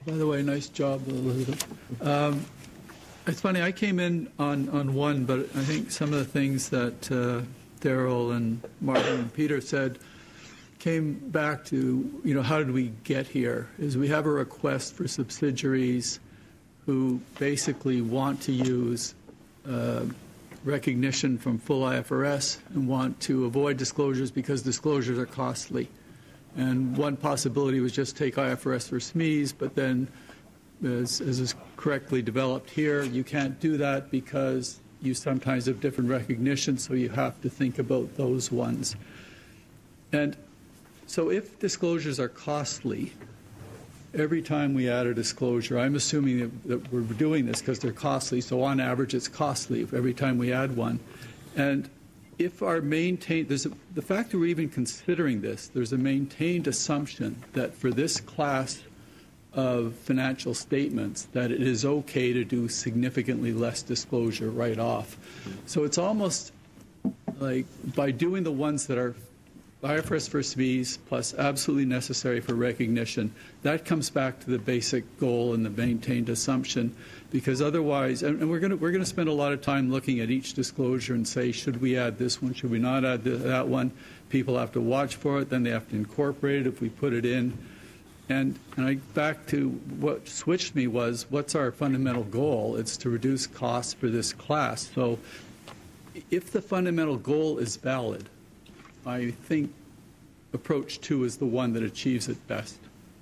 By the way, nice job, Elizabeth. It's funny, I came in on one, but I think some of the things that Daryl and Martin and Peter said came back to, how did we get here? Is we have a request for subsidiaries who basically want to use recognition from full IFRS and want to avoid disclosures because disclosures are costly. And one possibility was just take IFRS for SMEs, but then, as is correctly developed here, you can't do that because you sometimes have different recognition, so you have to think about those ones. And so if disclosures are costly, every time we add a disclosure, I'm assuming that we're doing this because they're costly, so on average it's costly every time we add one. And if our the fact that we're even considering this, there's a maintained assumption that for this class of financial statements that it is okay to do significantly less disclosure right off. So it's almost like by doing the ones that are IFRS for SMEs plus absolutely necessary for recognition, that comes back to the basic goal and the maintained assumption, because otherwise, and we're going to spend a lot of time looking at each disclosure and say, should we add this one, should we not add that one? People have to watch for it, then they have to incorporate it if we put it in. And back to what switched me was, what's our fundamental goal? It's to reduce costs for this class. So if the fundamental goal is valid, I think approach 2 is the one that achieves it best.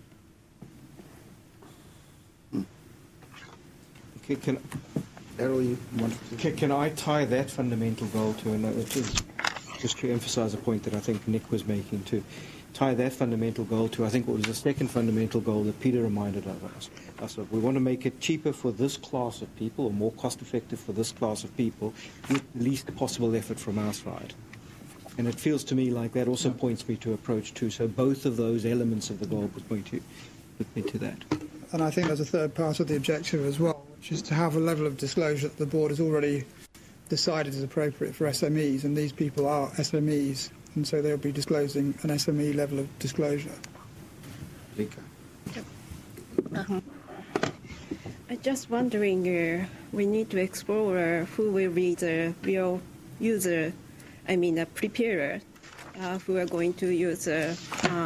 Okay, can I tie that fundamental goal to another, just to emphasize a point that I think Nick was making too. Tie that fundamental goal to, I think, what was the second fundamental goal that Peter reminded us. We want to make it cheaper for this class of people, or more cost-effective for this class of people, with the least possible effort from our side. And it feels to me like that also points me to approach 2. So both of those elements of the goal put me to that. And I think there's a third part of the objective as well, which is to have a level of disclosure that the board has already decided is appropriate for SMEs, and these people are SMEs, and so they'll be disclosing an SME level of disclosure. I'm just wondering, we need to explore who will be the real user, a preparer, who are going to use this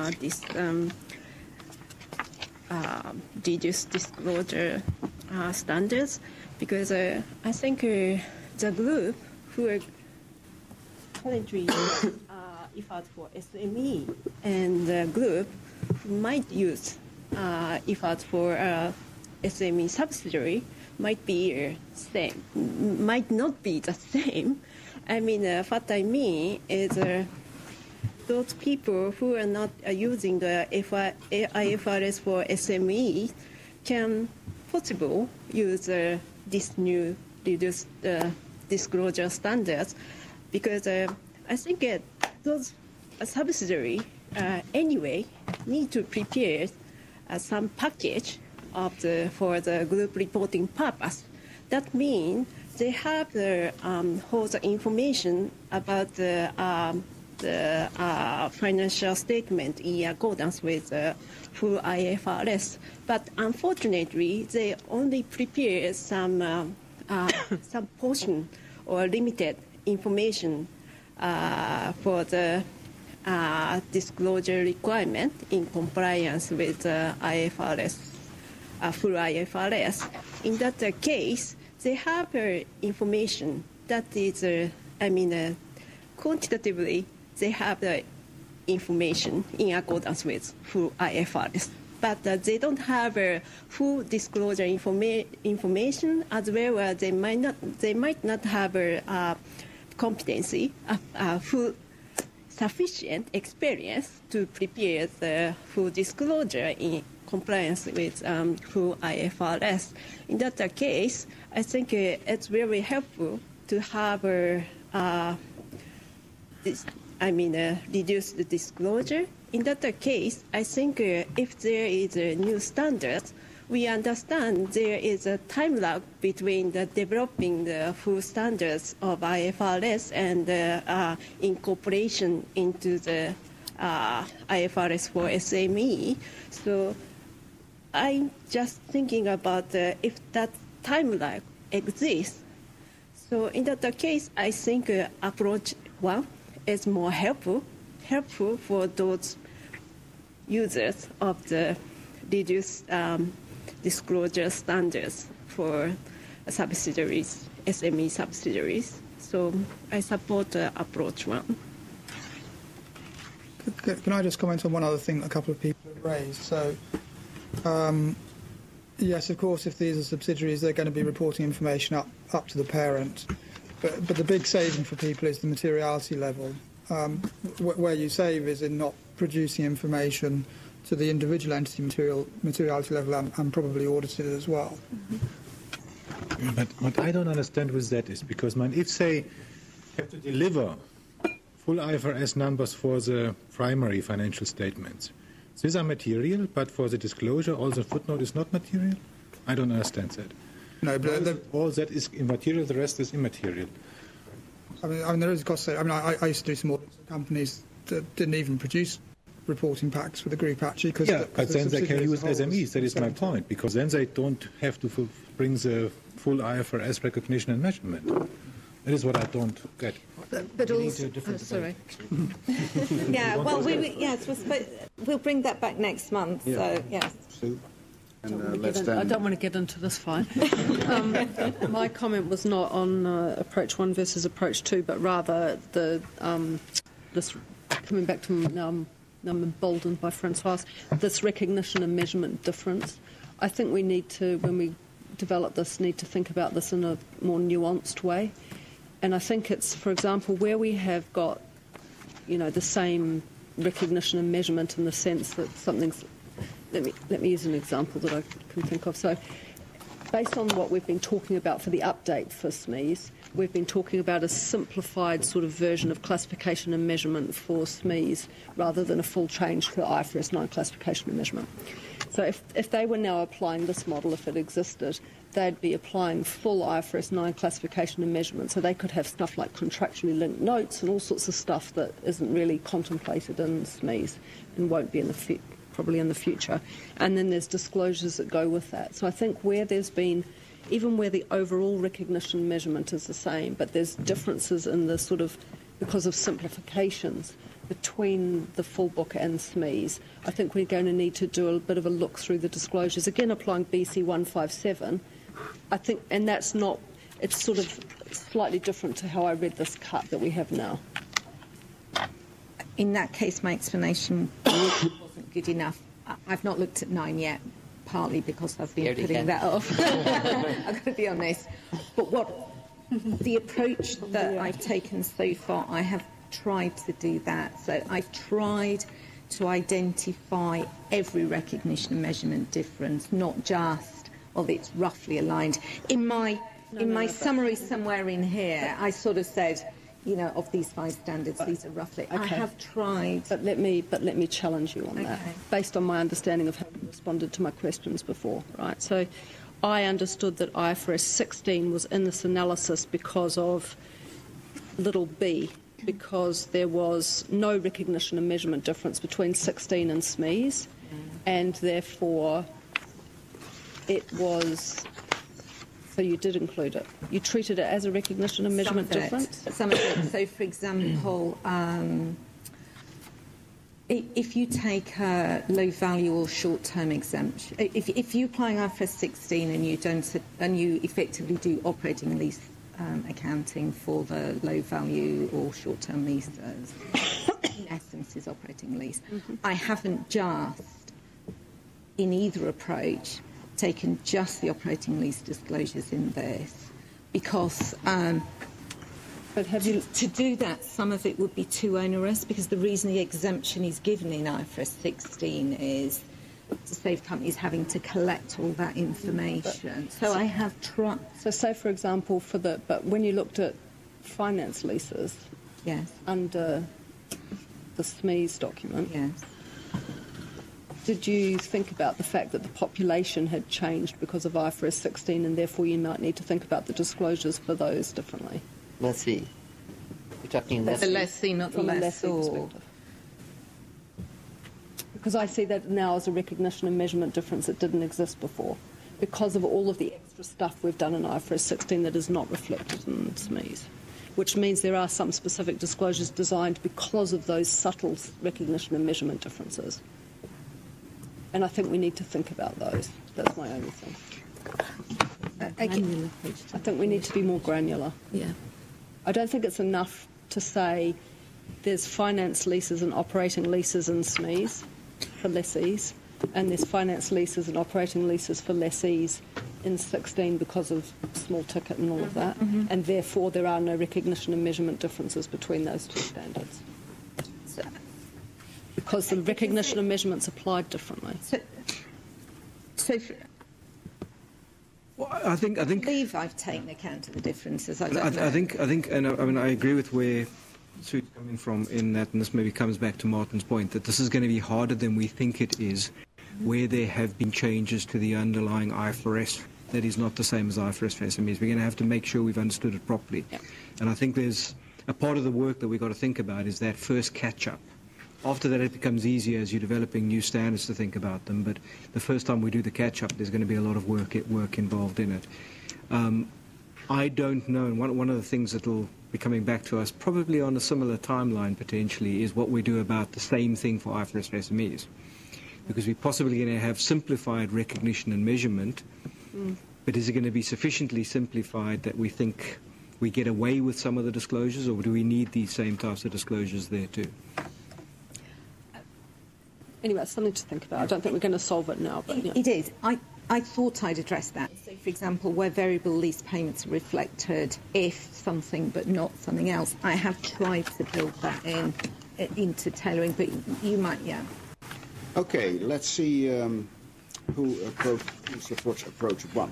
reduced disclosure standards, because I think the group who are currently effort for SME and the group might use effort for SME subsidiary might be same, might not be the same. What I mean is those people who are not using the IFRS for SME can possibly use this new reduced disclosure standards, because I think those subsidiary anyway need to prepare some package for the group reporting purpose. That means they have all the information about the financial statement in accordance with full IFRS. But unfortunately, they only prepare some portion or limited information for the disclosure requirement in compliance with IFRS, full IFRS. In that case, they have information that is, quantitatively, they have the information in accordance with full IFRS. But they don't have full disclosure information, as well as they might not have competency, full sufficient experience to prepare the full disclosure in compliance with full IFRS. In that case, I think it's very helpful to have reduce the disclosure. In that case, I think if there is a new standard, we understand there is a time lag between the developing the full standards of IFRS and incorporation into the IFRS for SME. So I'm just thinking about if that timeline exists. So in that case, I think approach 1 is more helpful for those users of the reduced disclosure standards for subsidiaries, SME subsidiaries. So I support approach 1. Can I just comment on one other thing that a couple of people have raised? So, yes, of course, if these are subsidiaries, they're going to be reporting information up to the parent. But the big saving for people is the materiality level. Where you save is in not producing information to the individual entity materiality level and probably audited as well. But what I don't understand with that is because, if say have to deliver full IFRS numbers for the primary financial statements, these are material, but for the disclosure, all the footnote is not material? I don't understand that. No, but all that is immaterial, the rest is immaterial. I mean, there is a cost. I mean, I used to do some audits for companies that didn't even produce reporting packs for the group, actually. But then they can use SMEs. That is my point, because then they don't have to bring the full IFRS recognition and measurement. That is what I don't get. But also, sorry. Yeah, well, we'll bring that back next month. Yeah. So yes. Sue? And, I don't want to get into this fight. My comment was not on approach 1 versus approach 2, but rather this coming back to now I'm emboldened by Francois, this recognition and measurement difference. I think we need to, when we develop this, need to think about this in a more nuanced way. And I think it's, for example, where we have got, the same recognition and measurement in the sense that something's. Let me use an example that I can think of. So, based on what we've been talking about for the update for SMEs, we've been talking about a simplified sort of version of classification and measurement for SMEs rather than a full change to IFRS 9 classification and measurement. So if they were now applying this model, if it existed, they'd be applying full IFRS 9 classification and measurement. So they could have stuff like contractually linked notes and all sorts of stuff that isn't really contemplated in SMEs and won't be in the probably in the future. And then there's disclosures that go with that. So I think where there's been, even where the overall recognition measurement is the same, but there's differences in the sort of, because of simplifications between the full book and SMEs, I think we're going to need to do a bit of a look through the disclosures. Again, applying BC 157, I think, and that's not, it's sort of slightly different to how I read this cut that we have now. In that case, my explanation wasn't good enough. I've not looked at 9 yet, partly because I've been putting that off. I've got to be honest. But the approach that I've taken so far, I have tried to do that. So I've tried to identify every recognition and measurement difference, not just, well, it's roughly aligned. In my summary somewhere in here, I sort of said, of these 5 standards, these are roughly. Okay. I have tried. But let me challenge you on that, based on my understanding of how you responded to my questions before, right? So I understood that IFRS 16 was in this analysis because of little b, because there was no recognition and measurement difference between 16 and SMEs, and therefore it was. So you did include it. You treated it as a recognition and measurement difference? Some of it. So, for example, if you take a low-value or short-term exemption, if you're applying IFRS 16 and you effectively do operating lease accounting for the low-value or short-term leases, in essence, is operating lease. Mm-hmm. I haven't just, in either approach, taken just the operating lease disclosures in this because but to do that, some of it would be too onerous because the reason the exemption is given in IFRS 16 is to save companies having to collect all that information. I have tried. So say, for example, but when you looked at finance leases, yes, under the SMEs document, yes, did you think about the fact that the population had changed because of IFRS 16 and therefore you might need to think about the disclosures for those differently? Lessee. You're talking lessee. The lessee, not the lessor. Because I see that now as a recognition and measurement difference that didn't exist before, because of all of the extra stuff we've done in IFRS 16 that is not reflected in SMEs, which means there are some specific disclosures designed because of those subtle recognition and measurement differences. And I think we need to think about those. That's my only thing. I think we need to be more granular. Yeah. I don't think it's enough to say there's finance leases and operating leases in SMEs for lessees, and there's finance leases and operating leases for lessees in 16 because of small ticket and all of that, and therefore there are no recognition and measurement differences between those two standards. Because the recognition and measurement's applied differently. I think. I believe I've taken account of the differences. I think, and I mean, I agree with where Sue's coming from in that, and this maybe comes back to Martin's point, that this is going to be harder than we think it is, where there have been changes to the underlying IFRS that is not the same as IFRS for SMEs. We're going to have to make sure we've understood it properly. Yep. And I think there's a part of the work that we've got to think about is that first catch-up. After that, it becomes easier as you're developing new standards to think about them. But the first time we do the catch-up, there's going to be a lot of work involved in it. I don't know. And one of the things that will be coming back to us, probably on a similar timeline potentially, is what we do about the same thing for IFRS for SMEs. Because we're possibly going to have simplified recognition and measurement, but is it going to be sufficiently simplified that we think we get away with some of the disclosures, or do we need these same types of disclosures there too? Anyway, it's something to think about. I don't think we're going to solve it now. But, It is. I thought I'd address that. So, for example, where variable lease payments are reflected if something but not something else, I have tried to build that into tailoring, but you might, yeah. Okay, let's see who supports approach one.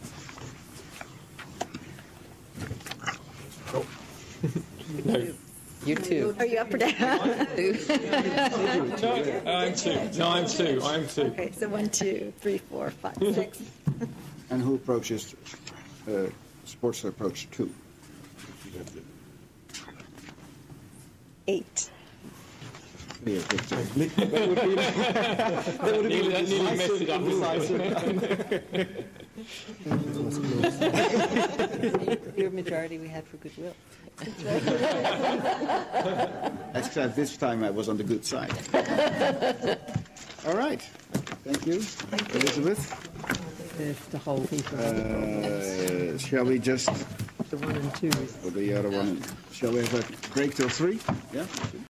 No. You too. Are you up or down? I'm two. Okay, so 1, 2, 3, 4, 5, 6. And who supports approach 2? 8. Clear picture. That would be nearly messed it up. Your majority we had for goodwill. Except this time I was on the good side. All right. Thank you, Elizabeth. The whole thing. Shall we just... The 1 and 2. The other one. Shall we have a break till 3? Yeah?